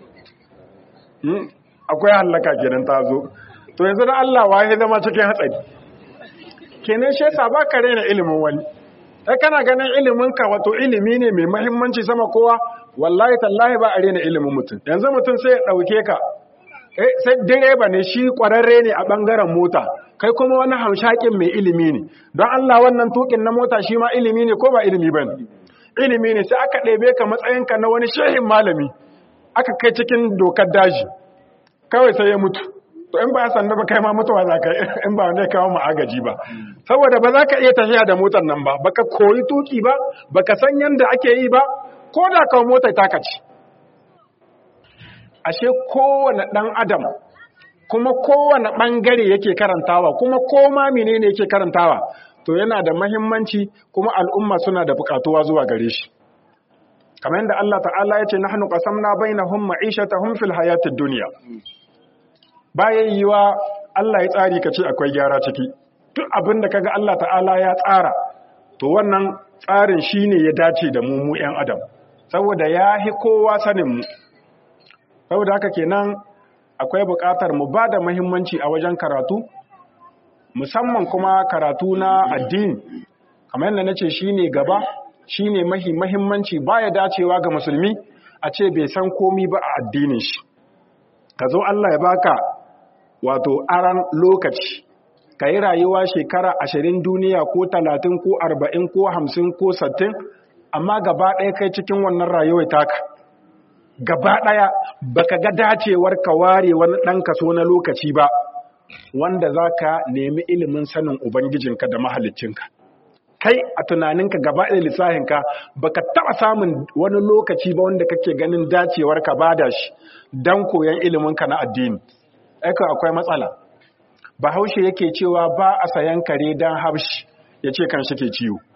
akwai hallaka kenan ta zo to yanzu da Allah waye zama cikin hatsari kenan shi yasa ba ka rena ilimin wani sai kana ganin ilimin ka wato ilimi ne mai muhimmanci sama kowa wallahi tallahi ba a rena ilimin mutum yanzu mutum sai ya dauke ka eh sai direba ne shi kwararre ne a bangaren mota kai kuma wani hamshakin mai ilimi ne don Allah wannan tukin na mota shi ma ilimi ne ko ba ilimi bane ilimi ne sai aka ɗebe ka matsayinka na wani shehin malami aka kai cikin dokar daji kawai sai ya mutu to in ba ya sanda ba kai ma mutuwa za ka in ba wanda ya kawo mu agaji ba saboda ba za ka iya tafiya da motar nan ba baka koyi tuki ba baka san yanda ake yi ba ko da kawo motar taka ce ashe kowane ɗan adam kuma kowane ɓangare yake karantawa kuma koma menene yake karantawa to yana da mahimmanci kuma al'umma suna da buƙatuwa zuwa gare shi kamar yadda Allah ta'ala ya ce nahnu qasamna bainahum ma'ishatahum fil hayatid dunya bayan yiwa Allah ya tsari kace akwai gyara ciki duk abin da kaga Allah ta'ala ya tsara to wannan tsarin shine ya dace da mu mu ƴan adam saboda yahi kowa sanin mu saboda haka kenan akwai buƙatar mu bada muhimmanci a wajen karatu musamman kuma karatu na addini kamar yadda nace shine gaba shine mahi muhimmanci baya dacewa ga musulmi a ce bai san komi ba a addinin shi ka zo Allah ya baka wato aran lokaci ka yi rayuwa shekara ashirin duniya ko talatin ko arba'in ko hamsin ko sattin amma gaba ɗaya kai cikin wannan rayuwar taka gaba ɗaya baka ga dacewar ka ware wani ɗan kaso na lokaci ba wanda za ka nemi ilimin sanin ubangijinka da mahaliccinka kai a tunaninka gaba ɗaya lissahinka baka taɓa samun wani lokaci ba wanda kake ganin dacewar ka bada shi don koyon iliminka na addini aika akwai matsala bahaushe yake cewa ba a sayan kare don haushi ya ce kan shi ke ciwo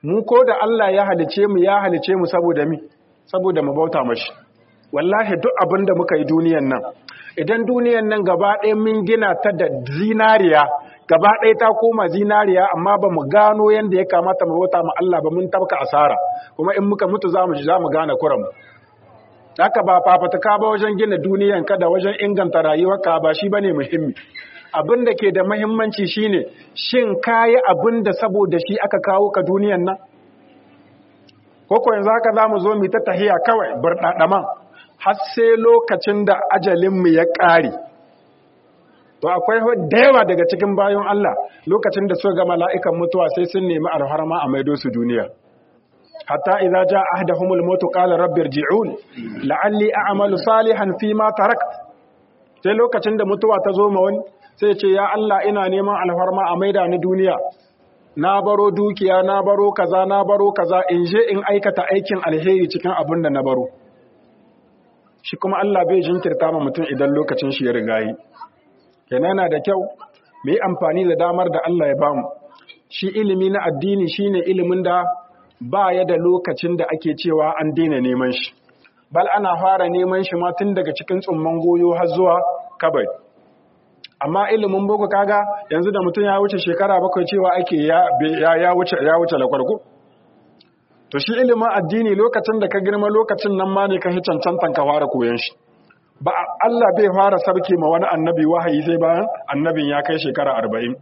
mu ko da Allah ya halice mu ya halice mu saboda mi saboda mu bauta mashi wallahi duk abin da muka yi duniyan nan idan duniyan nan gaba ɗaya mun gina ta da zinariya gaba ɗaya ta koma zinariya amma ba mu gano yadda ya kamata mu bauta ma Allah ba mun tabka asara kuma in muka mutu za mu ji za mu gane kuranmu haka ba fafatuka ba wajen gina duniyan ka da wajen inganta rayuwarka ba shi bane muhimmi abin da ke da muhimmanci shine shin kayi abin da saboda shi aka kawo ka duniyan nan koko yanzu haka za mu zo mu ta tahiya kawai burɗaɗaman har sai lokacin da ajalinmu ya ƙare to akwai da yawa daga cikin bayan Allah lokacin da suka ga mala'ikan mutuwa sai sun nemi alharma a maido su duniya hatta idza jaa ahaduhumul maut qala rabbi irji'un la'alli a'malu salihan fi ma tarakt sai lokacin da mutuwa ta zo ma wani sai ce ya Allah ina neman alharma a maida ni duniya na baro dukiya na baro kaza na baro kaza in je in aikata aikin alheri cikin abin da na baro shi kuma Allah bai jinkirta ma mutum idan lokacin shi ya riga yi kenan yana da kyau mu yi amfani da damar da Allah ya bamu shi ilimi na addini shine ilimin da ba ya da lokacin da ake cewa an daina neman shi bal ana fara neman shi ma tun daga cikin tsumman goyo har zuwa kabari amma ilimin boko kaga yanzu da mutum ya wuce shekara bakwai cewa ake ya ya wuce ya wuce lakwarko to shi ilimin addini lokacin da ka girma lokacin nan ma ne ka hi cancantan ka fara koyon shi ba Allah bai fara sarki ma wani annabi wahayi sai bayan annabin ya kai shekara arba'in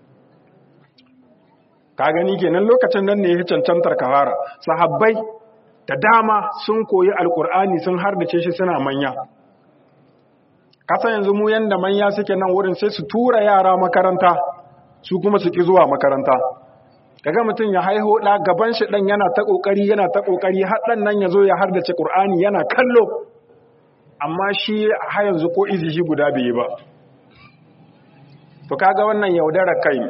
ka gani kenan lokacin nan ne ya cancantar ka fara sahabbai da dama sun koyi alkur'ani sun hardace shi suna manya kasa yanzu mu yanda manya suke nan wurin sai su tura yara makaranta su kuma su ki zuwa makaranta kaga mutum ya haiho da gaban shi dan yana ta kokari yana ta kokari har dan nan yazo ya hardace qur'ani yana kallo amma shi har yanzu ko izi shi guda bai yi ba to kaga wannan yaudara kai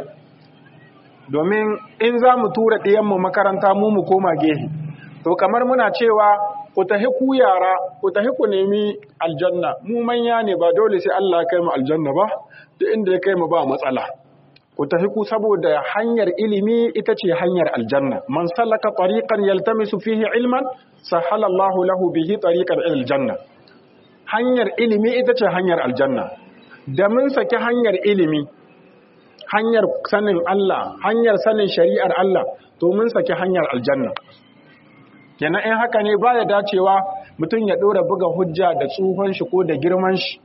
domin in za mu tura ɗiyan mu makaranta mu mu koma gehe to kamar muna cewa ku tahi ku yara ku tahi ku nemi aljanna mu manya ne ba dole sai Allah ya kai mu aljanna ba duk inda ya kai mu ba matsala ku tahi ku saboda hanyar ilimi ita ce hanyar aljanna man salaka tariqan yaltamisu fihi ilman sahala Allahu lahu bihi tariqan ila aljanna hanyar ilimi ita ce hanyar aljanna da mun saki hanyar ilimi hanyar sanin Allah hanyar sanin shari'ar Allah to mun saki hanyar aljanna kenan in haka ne baya dacewa mutum ya dora buga hujja da tsuhon shi ko da girman shi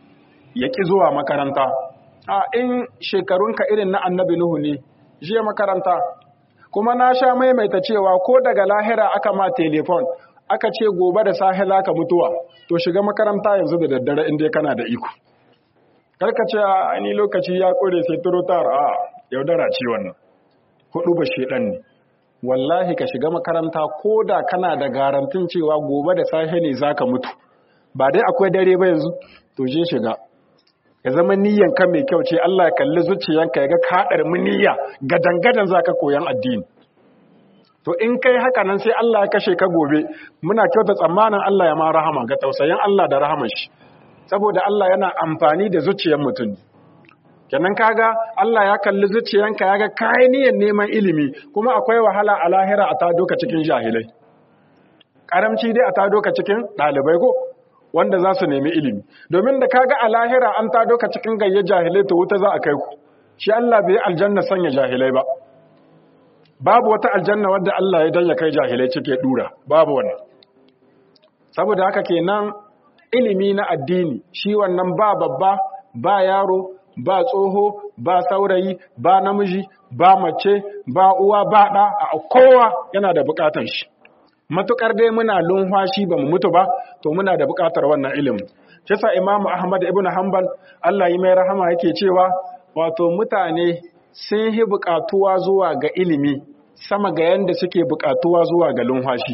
ya ki zuwa makaranta a in shekarunka irin na annabi Nuhu ne je makaranta kuma na sha maimaita cewa ko daga lahira aka ma telefon aka ce gobe da safe zaka mutuwa to shiga makaranta yanzu da daddare inda kana da iko karka ce a ni lokaci ya kore sai turotar a yaudara ce wannan hudu ba shedan ne wallahi ka shiga makaranta ko da kana da garantin cewa gobe da safe ne zaka mutu ba dai akwai dare ba yanzu to je shiga ya zama niyyan ka mai kyau ce Allah ya kalli zuciyanka ya ga kadar mu niyya gadan-gadan zaka koyan addini to in kai haka nan sai Allah ya kashe ka gobe muna kyauta tsammanin Allah ya ma rahama ga tausayin Allah da rahaman shi saboda Allah yana amfani da zuciyar mutum kenan kaga Allah ya kalli zuciyanka ya ga kai niyyar neman ilimi kuma akwai wahala a lahira a tado ka cikin jahilai karamci dai a tado ka cikin dalibai ko wanda za su nemi ilimi domin da kaga a lahira an tado ka cikin gayyar jahilai to wuta za a kai ku shi Allah bai aljanna sanya jahilai ba babu wata aljanna wadda Allah ya danya kai jahilai cike dura babu wannan saboda haka kenan ilimi na addini shi wannan ba babba ba yaro ba tsoho ba saurayi ba namiji ba mace ba uwa ba ɗa a kowa yana da bukatar shi matukar dai muna lunfashi ba mu mutu ba to muna da bukatar wannan ilimin kisa Imam Ahmad ibn Hanbal Allah yi mai rahama yake cewa wato mutane sun yi bukatuwa zuwa ga ilimi sama ga yanda suke bukatuwa zuwa ga lunfashi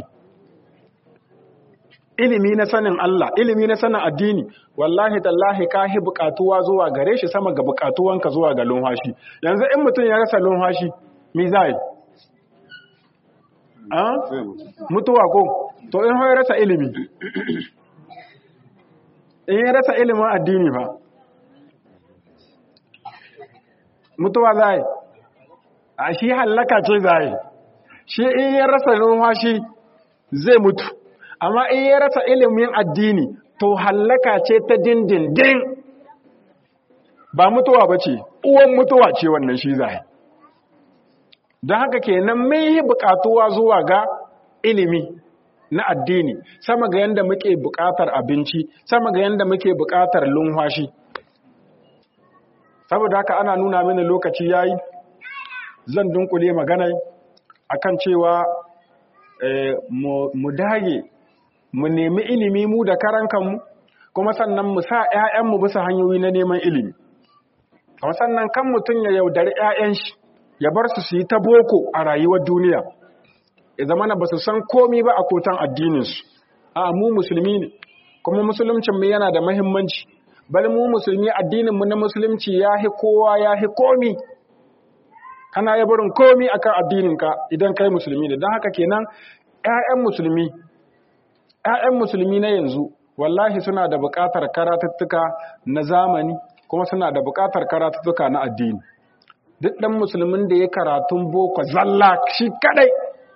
ilimi na sanin Allah ilimi na sanin addini wallahi tallahi ka hi bukatuwa zuwa gare shi sama ga bukatuwanka zuwa ga lunfashi yanzu in mutum ya rasa lunfashi me zai a mutuwa ko to in ya rasa ilimi in ya rasa ilimin addini ba mutuwa zai a shi hallaka ce zai shi in ya rasa numfashi zai mutu, amma in ya rasa ilimin addini to hallaka ce ta dindindin, ba mutuwa ba ce, uwan mutuwa ce wannan shi zai. Don haka kenan mun yi buƙatuwa zuwa ga ilimi na addini sama ga yanda muke buƙatar abinci, sama ga yanda muke buƙatar lumfashi. Saboda haka ana nuna mini lokaci yayi, zan dunkule magana akan cewa eh, mu dage mu nemi ilimi mu da karan kanmu, kuma sannan mu sa ƴaƴanmu bisa hanyoyi na neman ilimi. Kuma sannan kan mutum ya yaudari ƴaƴan shi, ya bar su su yi ta boko a rayuwar duniya, ya zama na ba su san komi ba a kotan addininsu. A mu musulmi ne, kuma musuluncinmu yana da mahimmanci, bal mu musulmi addininmu na musulunci ya hi kowa ya hi komi. Kana ya barin komi akan addininka idan kai musulmi ne. Don haka kenan ƴaƴan musulmi, ƴaƴan musulmi na yanzu wallahi suna da buƙatar karatuttuka na zamani, kuma suna da buƙatar karatuttuka na addini. Duk ɗan musulmin da ya karatun boko zalla shi kadai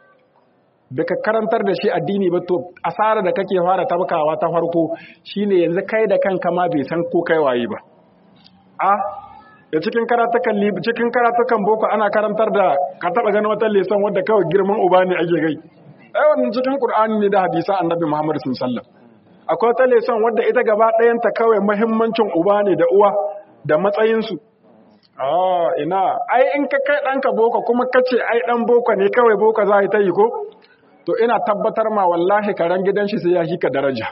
baka karantar da shi addini ba, to asara da kake fara tabkawa ta farko shine yanzu kai da kanka ma bai san ko kai waye ba. A da cikin karatukan cikin karatukan boko ana karantar da, ka taba ganin wata lesson wadda kawai girman uba ne ake gai. Ai wannan cikin Qur'ani ne da hadisan Annabi Muhammad sallallahu alaihi wasallam. Akwai wata lesson wadda ita gaba ɗayan ta kawai muhimmancin uba ne da uwa da matsayin su. Ah ina ai in ka kai ɗanka boko kuma kace ai ɗan boko ne kawai boko za ta yi ko, to ina tabbatar ma wallahi karan gidan shi sai ya hika daraja.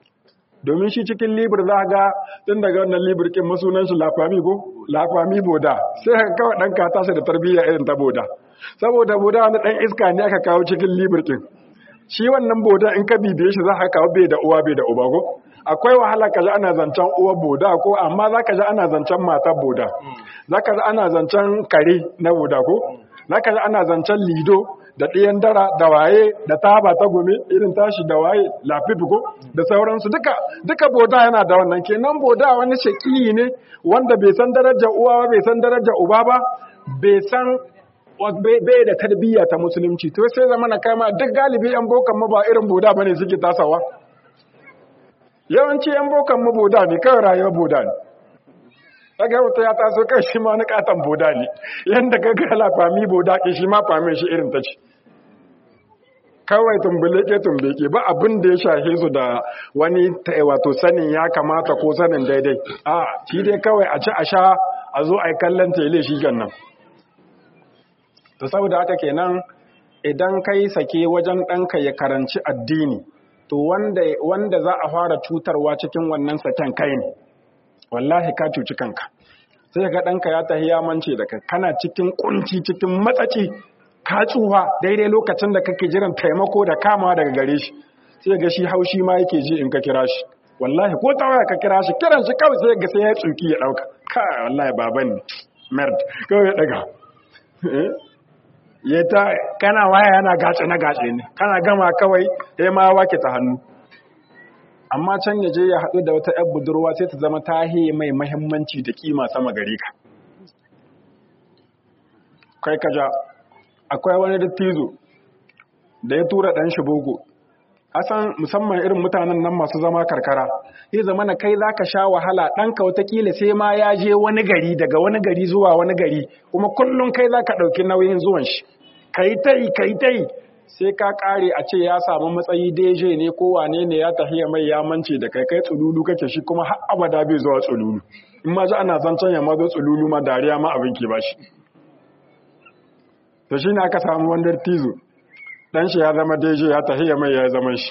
Domin shi cikin libir za ga tun daga wannan libir kin masunan shi lafami ko lafami boda, sai ka kawai ɗanka tashi da tarbiyya irin ta boda, saboda boda wani ɗan iska ne aka kawo cikin libir kin. Shi wannan boda in ka bibiye shi za ka kawo bai da uwa bai da uba ko. Akwai wahala ka ji ana zancen uwar boda ko, amma za ka ji ana zancen matar boda, za ka ji ana zancen kare na boda ko, za ka ji ana zancen lido da ɗiyan dara da waye da taba ta gome irin tashi da waye lafifi ko da sauransu, duka duka boda yana da wannan. Kenan boda wani shaƙi ne wanda bai san darajar uwa ba, bai san darajar uba ba, bai san bai da tarbiyya ta musulunci. To sai zama na kama duk galibi yan bokan mu ba irin boda bane suke tasawa. Yawanci yan bokan mu boda ne, kawai rayuwar boda ne. Daga wata ya taso kai shi ma wani katon boda ne, yadda ka gala fami boda ke shi ma famin shi irin ta ce. Kawai tumbuleke tumbeke ba abin da ya shahe su da wani wato sanin ya kamata ko sanin daidai. A shi dai kawai a ci a sha a zo a yi kallon tele shi nan. To saboda haka kenan idan kai sake wajen ɗanka ya karanci addini, to wanda wanda za a fara cutarwa cikin wannan saken kai ne. Wallahi ka cuci kanka. Sai ga ɗanka ya tahi ya mance da kai, kana cikin kunci cikin matsaci, ka tsufa daidai lokacin da kake jiran taimako da kamawa daga gare shi, sai ga shi haushi ma yake ji in ka kira shi. Wallahi ko ta waya ka kira shi, kiran shi kawai sai ga sai ya tsuki ya ɗauka. Kai wallahi baban ne merd kawai ya ɗaga. Ya ta kana waya yana gace na gace ne, kana gama kawai ya ma wake ta hannu. Amma can ya je ya haɗu da wata ‘yar budurwa sai ta zama tahi mai mahimmanci da kima sama gare ka. Kai ka ja, akwai wani dattizo da ya tura ɗan shi boko. Hasan musamman irin mutanen nan masu zama karkara, ya zama na kai za ka sha wahala, ɗanka watakila sai ma ya je wani gari, daga wani gari zuwa wani gari, kuma kullum kai za ka ɗauki nauyin zuwan shi. Ka yi ta yi, ka yi ta yi, sai ka kare a ce ya samu matsayi deje ne ko wane ne ya tafiya mai ya mance da kai kai tsululu kake, shi kuma har abada bai zuwa tsululu. In ma ji ana zancen ya mazo tsululu ma dariya ma abin ke bashi. To shi ne aka samu wanda tizo dan shi ya zama deje ya tafiya mai ya zama shi.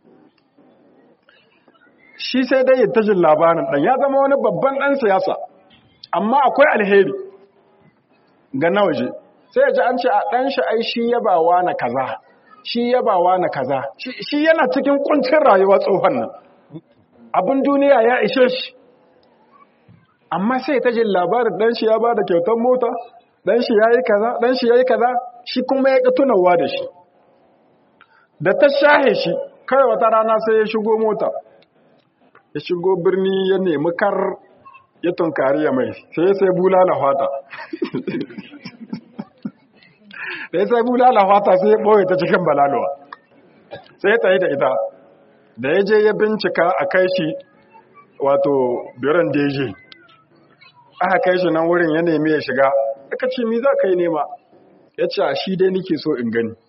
Shi sai dai ya tajin labarin dan ya zama wani babban dan siyasa, amma akwai alheri ga na waje. Sai ya ji an ce a ɗan shi ai shi yabawa na kaza, shi yabawa na kaza, shi yana cikin kuncin rayuwa tsohon nan, abin duniya ya ishe shi. Amma sai ta jin labarin ɗan shi ya ba da kyautar mota, ɗan shi ya yi kaza, ɗan shi ya yi kaza, shi kuma ya ƙi tunawa da shi. Da ta shahe shi, kai wata rana sai ya shigo mota, ya shigo birni ya nemi kar ya tunkari ya mai, sai ya sai bulala fata. da ya sai bulala fata sai ya ɓoye ta cikin balaluwa sai ya tayi da ita da ya je ya bincika a kai shi wato biran da ya je aka kai shi nan wurin ya nemi ya shiga aka ce mi za ka yi nema ya ce a shi dai nike so in gani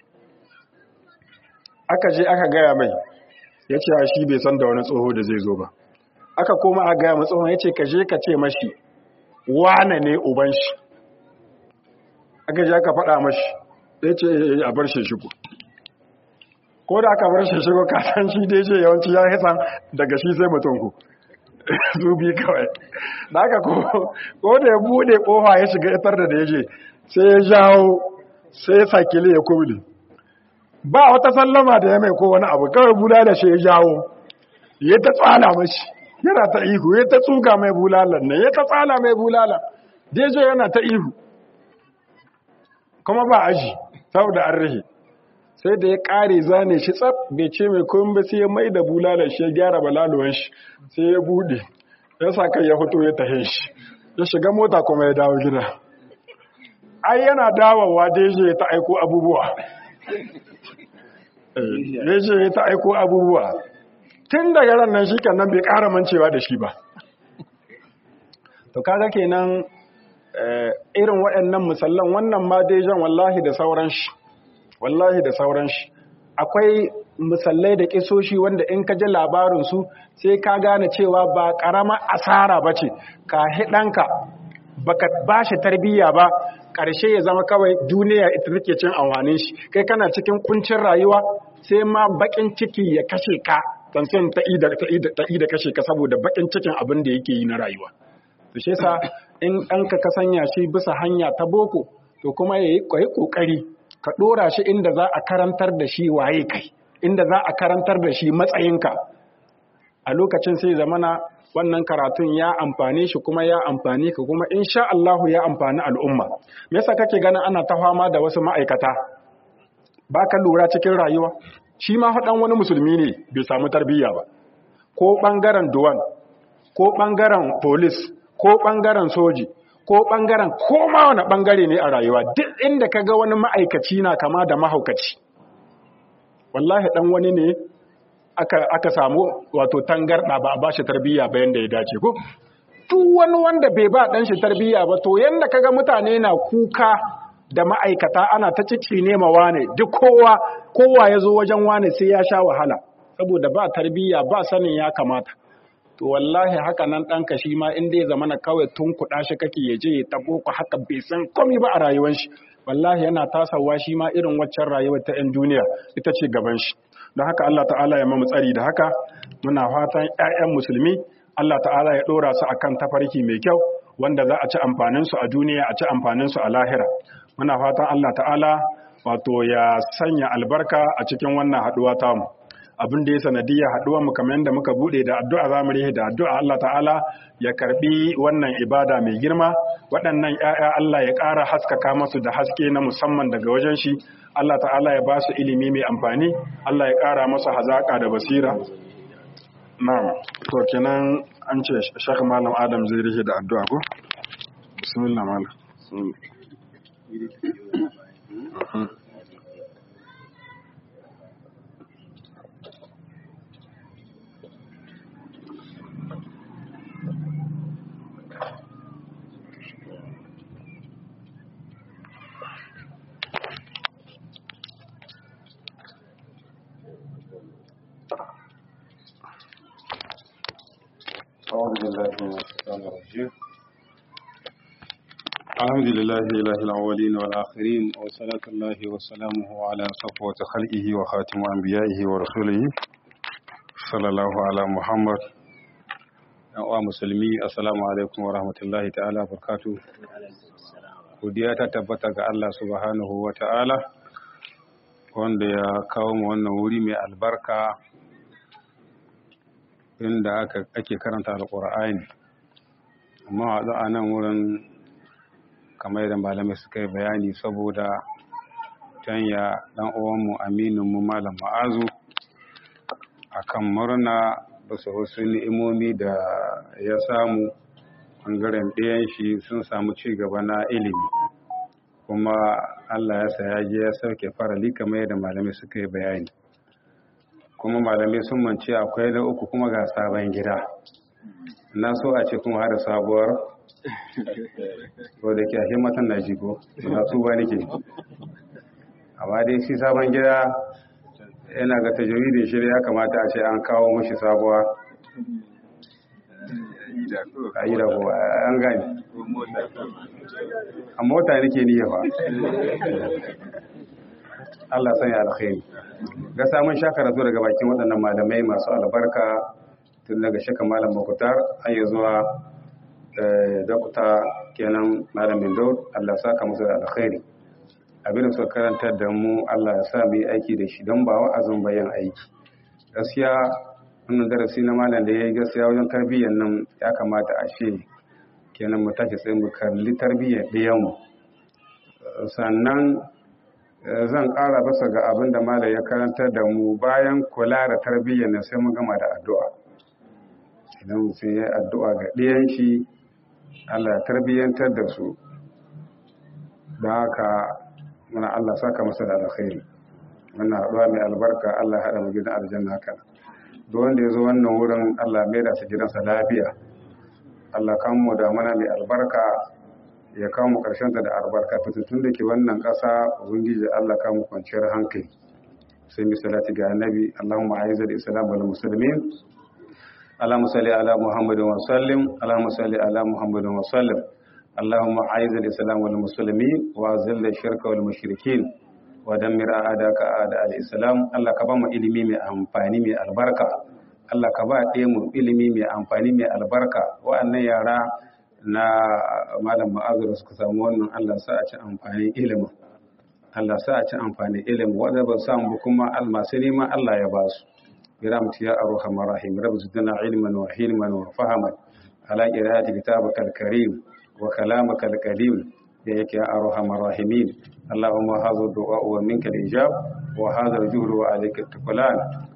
aka je aka gaya mai ya ce a shi bai san da wani tsoho da zai zo ba aka koma a gaya matsohon ya ce ka je ka ce mashi wane ne uban shi aka je aka faɗa mashi ya ce a bar shi shigo ko da aka bar shi shigo kasan shi dai ce yawanci ya hisan daga shi sai mutum ku su bi kawai da aka ko da ya bude kofa ya shiga itar da ya je sai ya jawo sai ya sakile ya kubule ba wata sallama da ya mai ko wani abu kawai bula da shi ya jawo ya ta tsala mashi yana ta ihu ya ta tsuga mai bulalan nan ya ta tsala mai bulalan da ya je yana ta ihu kuma ba aji saboda an rahe sai da ya kare zane shi tsab bai ce mai komai ba sai ya mai da bulalar shi ya gyara balaluwan shi sai ya bude ya sa kai ya fito ya tahe shi ya shiga mota kuma ya dawo gida ai yana dawowa da ya ta aiko abubuwa ya je ya ta aiko abubuwa tun daga ran nan shi kan nan bai kara mancewa da shi ba to kaga kenan irin waɗannan musallan wannan ma dai jan wallahi da sauran shi wallahi da sauran shi akwai musallai da kisoshi wanda in ka ji labarinsu sai ka gane cewa ba ƙarama asara ba ce ka hidanka baka ba shi tarbiyya ba ƙarshe ya zama kawai duniya ita take cin amfanin shi kai kana cikin kuncin rayuwa sai ma bakin ciki ya kashe ka tansan ta ida ta ida kashe ka saboda bakin cikin abin da yake yi na rayuwa to shi yasa in ɗanka ka sanya shi bisa hanya ta boko to kuma yayi kokari ka ɗora shi inda za a karantar da shi waye kai inda za a karantar da shi matsayinka a lokacin sai zamana wannan karatun ya amfane shi kuma ya amfani ka kuma insha Allahu ya amfani al'umma me yasa kake ganin ana ta fama da wasu ma'aikata baka lura cikin rayuwa shi ma faɗan wani musulmi ne bai samu tarbiyya ba ko ɓangaren duwan ko ɓangaren police ko ɓangaren soji ko ɓangaren koma wani ɓangare ne a rayuwa duk inda ka ga wani ma'aikaci na kama da mahaukaci wallahi ɗan wani ne aka, aka samu wato tangarɗa ba a ba shi tarbiyya bayan da ya dace ko duk wani wanda bai ba ɗan shi tarbiyya ba to yadda ka ga mutane na kuka da ma'aikata ana ta cici nema wane duk kowa kowa ya zo wajen wane sai ya sha wahala saboda ba tarbiyya ba sanin ya kamata to wallahi haka nan ɗanka shi ma inda ya zama na kawai tun kuɗa shi kake ya je ya tabo ku haka bai san komai ba a rayuwar shi wallahi yana tasawa shi ma irin waccan rayuwar ta 'yan duniya ita ce gaban shi don haka Allah ta'ala ya mamu tsari da haka muna fatan 'ya'yan musulmi Allah ta'ala ya ɗora su akan tafarki mai kyau wanda za a ci amfanin su a duniya a ci amfanin su a lahira muna fatan Allah ta'ala wato ya sanya albarka a cikin wannan haɗuwa tamu abin da ya sanadiyya haɗuwar mu kamar yadda muka bude da addu'a zamu rihe da addu'a Allah ta'ala ya karbi wannan ibada mai girma waɗannan ƴaƴa Allah ya ƙara haskaka masu da haske na musamman daga wajen shi Allah ta'ala ya ba su ilimi mai amfani Allah ya ƙara masu hazaka da basira na'am to kenan an ce Sheikh Malam Adam zai rihe da addu'a ko bismillah malam أعوذ بالله من الشيطان الرجيم الحمد لله إله الأولين والآخرين وصلاة الله وسلامه على صفوة خلقه وخاتم أنبيائه ورسوله صلى الله على محمد wa musulmi assalamu alaikum wa rahmatullahi ta'ala barkatu godiya ta tabbata ga Allah subhanahu wa ta'ala wanda ya kawo mu wannan wuri mai albarka inda aka ake karanta alqur'ani amma a nan wurin kamar yadda malamai suka yi bayani saboda tanya dan uwanmu aminin mu malam ma'azu akan murna basu wasu ni'imomi da ya samu ɓangaren ɗayan shi sun samu ci gaba na ilimi kuma Allah ya sa ya je ya sauke farali kamar yadda malamai suka yi bayani. Kuma malamai sun mance akwai da uku kuma ga sabon gida. Na so a ce kuma har sabuwar ko da ke a himmatan na jigo na su ba nake. Amma dai shi sabon gida yana ga tajwidin shi ya kamata a ce an kawo mashi sabuwa. A yi da kowa an gani. A mota nake niyya ba. Allah sanya alkhairi. Ga samun shakaratu daga bakin waɗannan malamai masu albarka tun daga shaka malam Mukhtar har ya zuwa Dr. kenan malamin Daud, Allah saka musu da alkhairi. Abin da suka karantar da mu Allah ya sa mu yi aiki da shi don ba wa'azin bayan aiki. Gaskiya wannan darasi na malam da yayi gaskiya wajen tarbiyyar nan ya kamata a ce kenan mu tashi sai mu kalli tarbiyyar ɗiyan mu. Sannan zan ƙara basa ga abin da malam ya karantar da mu bayan kula da tarbiyyar nan sai mun gama da addu'a. Idan mutum ya yi addu'a ga ɗiyan shi Allah ya tarbiyyantar da su. Don haka muna Allah saka masa da alkhairi. Wannan haɗuwa mai albarka Allah ya haɗa mu gidan aljanna haka. Duk wanda ya zo wannan wurin Allah mai da su gidansa lafiya. Allah kan mu da mana mai albarka ya kawo mu karshen ta da albarka. Tun da ke wannan ƙasa ubangiji Allah ka mu kwanciyar hankali. Sai mi salati ga annabi Allahumma a'izzal islam wal muslimin. Allahumma salli ala Muhammadin wa sallim. Allahumma salli ala Muhammadin wa sallim. Allahumma a'izzal islam wal muslimin wa azil shirka wal mushrikin. wa dammir a'adaka a'da al-islam. Allah ka ba mu ilimi mai amfani mai albarka. Allah ka ba ɗaya mu ilimi mai amfani mai albarka. Wa'annan yara na malam Ma'azu da suka samu wannan Allah sa a ci amfani ilimin. Allah sa a ci amfani ilimin wanda ba samu kuma almasiri ma Allah ya ba su. Biramti ya arhamar rahim. Rabbi zidna ilman wa hilman wa fahaman ala qira'ati kitabakal karim wa kalamakal kalim. Ya yake ya arhamar rahimin. اللهم هذا الدعاء ومنك الإجاب وهذا الجهد وعليك التكلان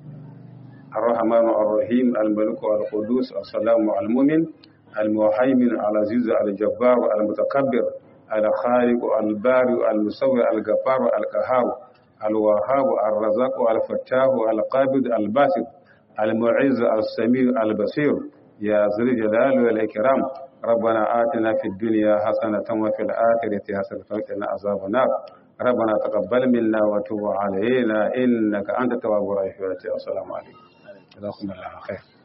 الرحمن الرحيم الملك القدوس السلام على المؤمن المهيمن العزيز الجبار المتكبر الخالق البارئ المصور الغفار القهار الوهاب الرزاق الفتاح القابض الباسط المعز السميع البصير يا ذي الجلال والإكرام ربنا آتنا في الدنيا حسنة وفي الآخرة حسنة وقنا عذاب النار ربنا تقبل منا وتب علينا إنك أنت التواب الرحيم. السلام عليكم. جزاكم الله خير.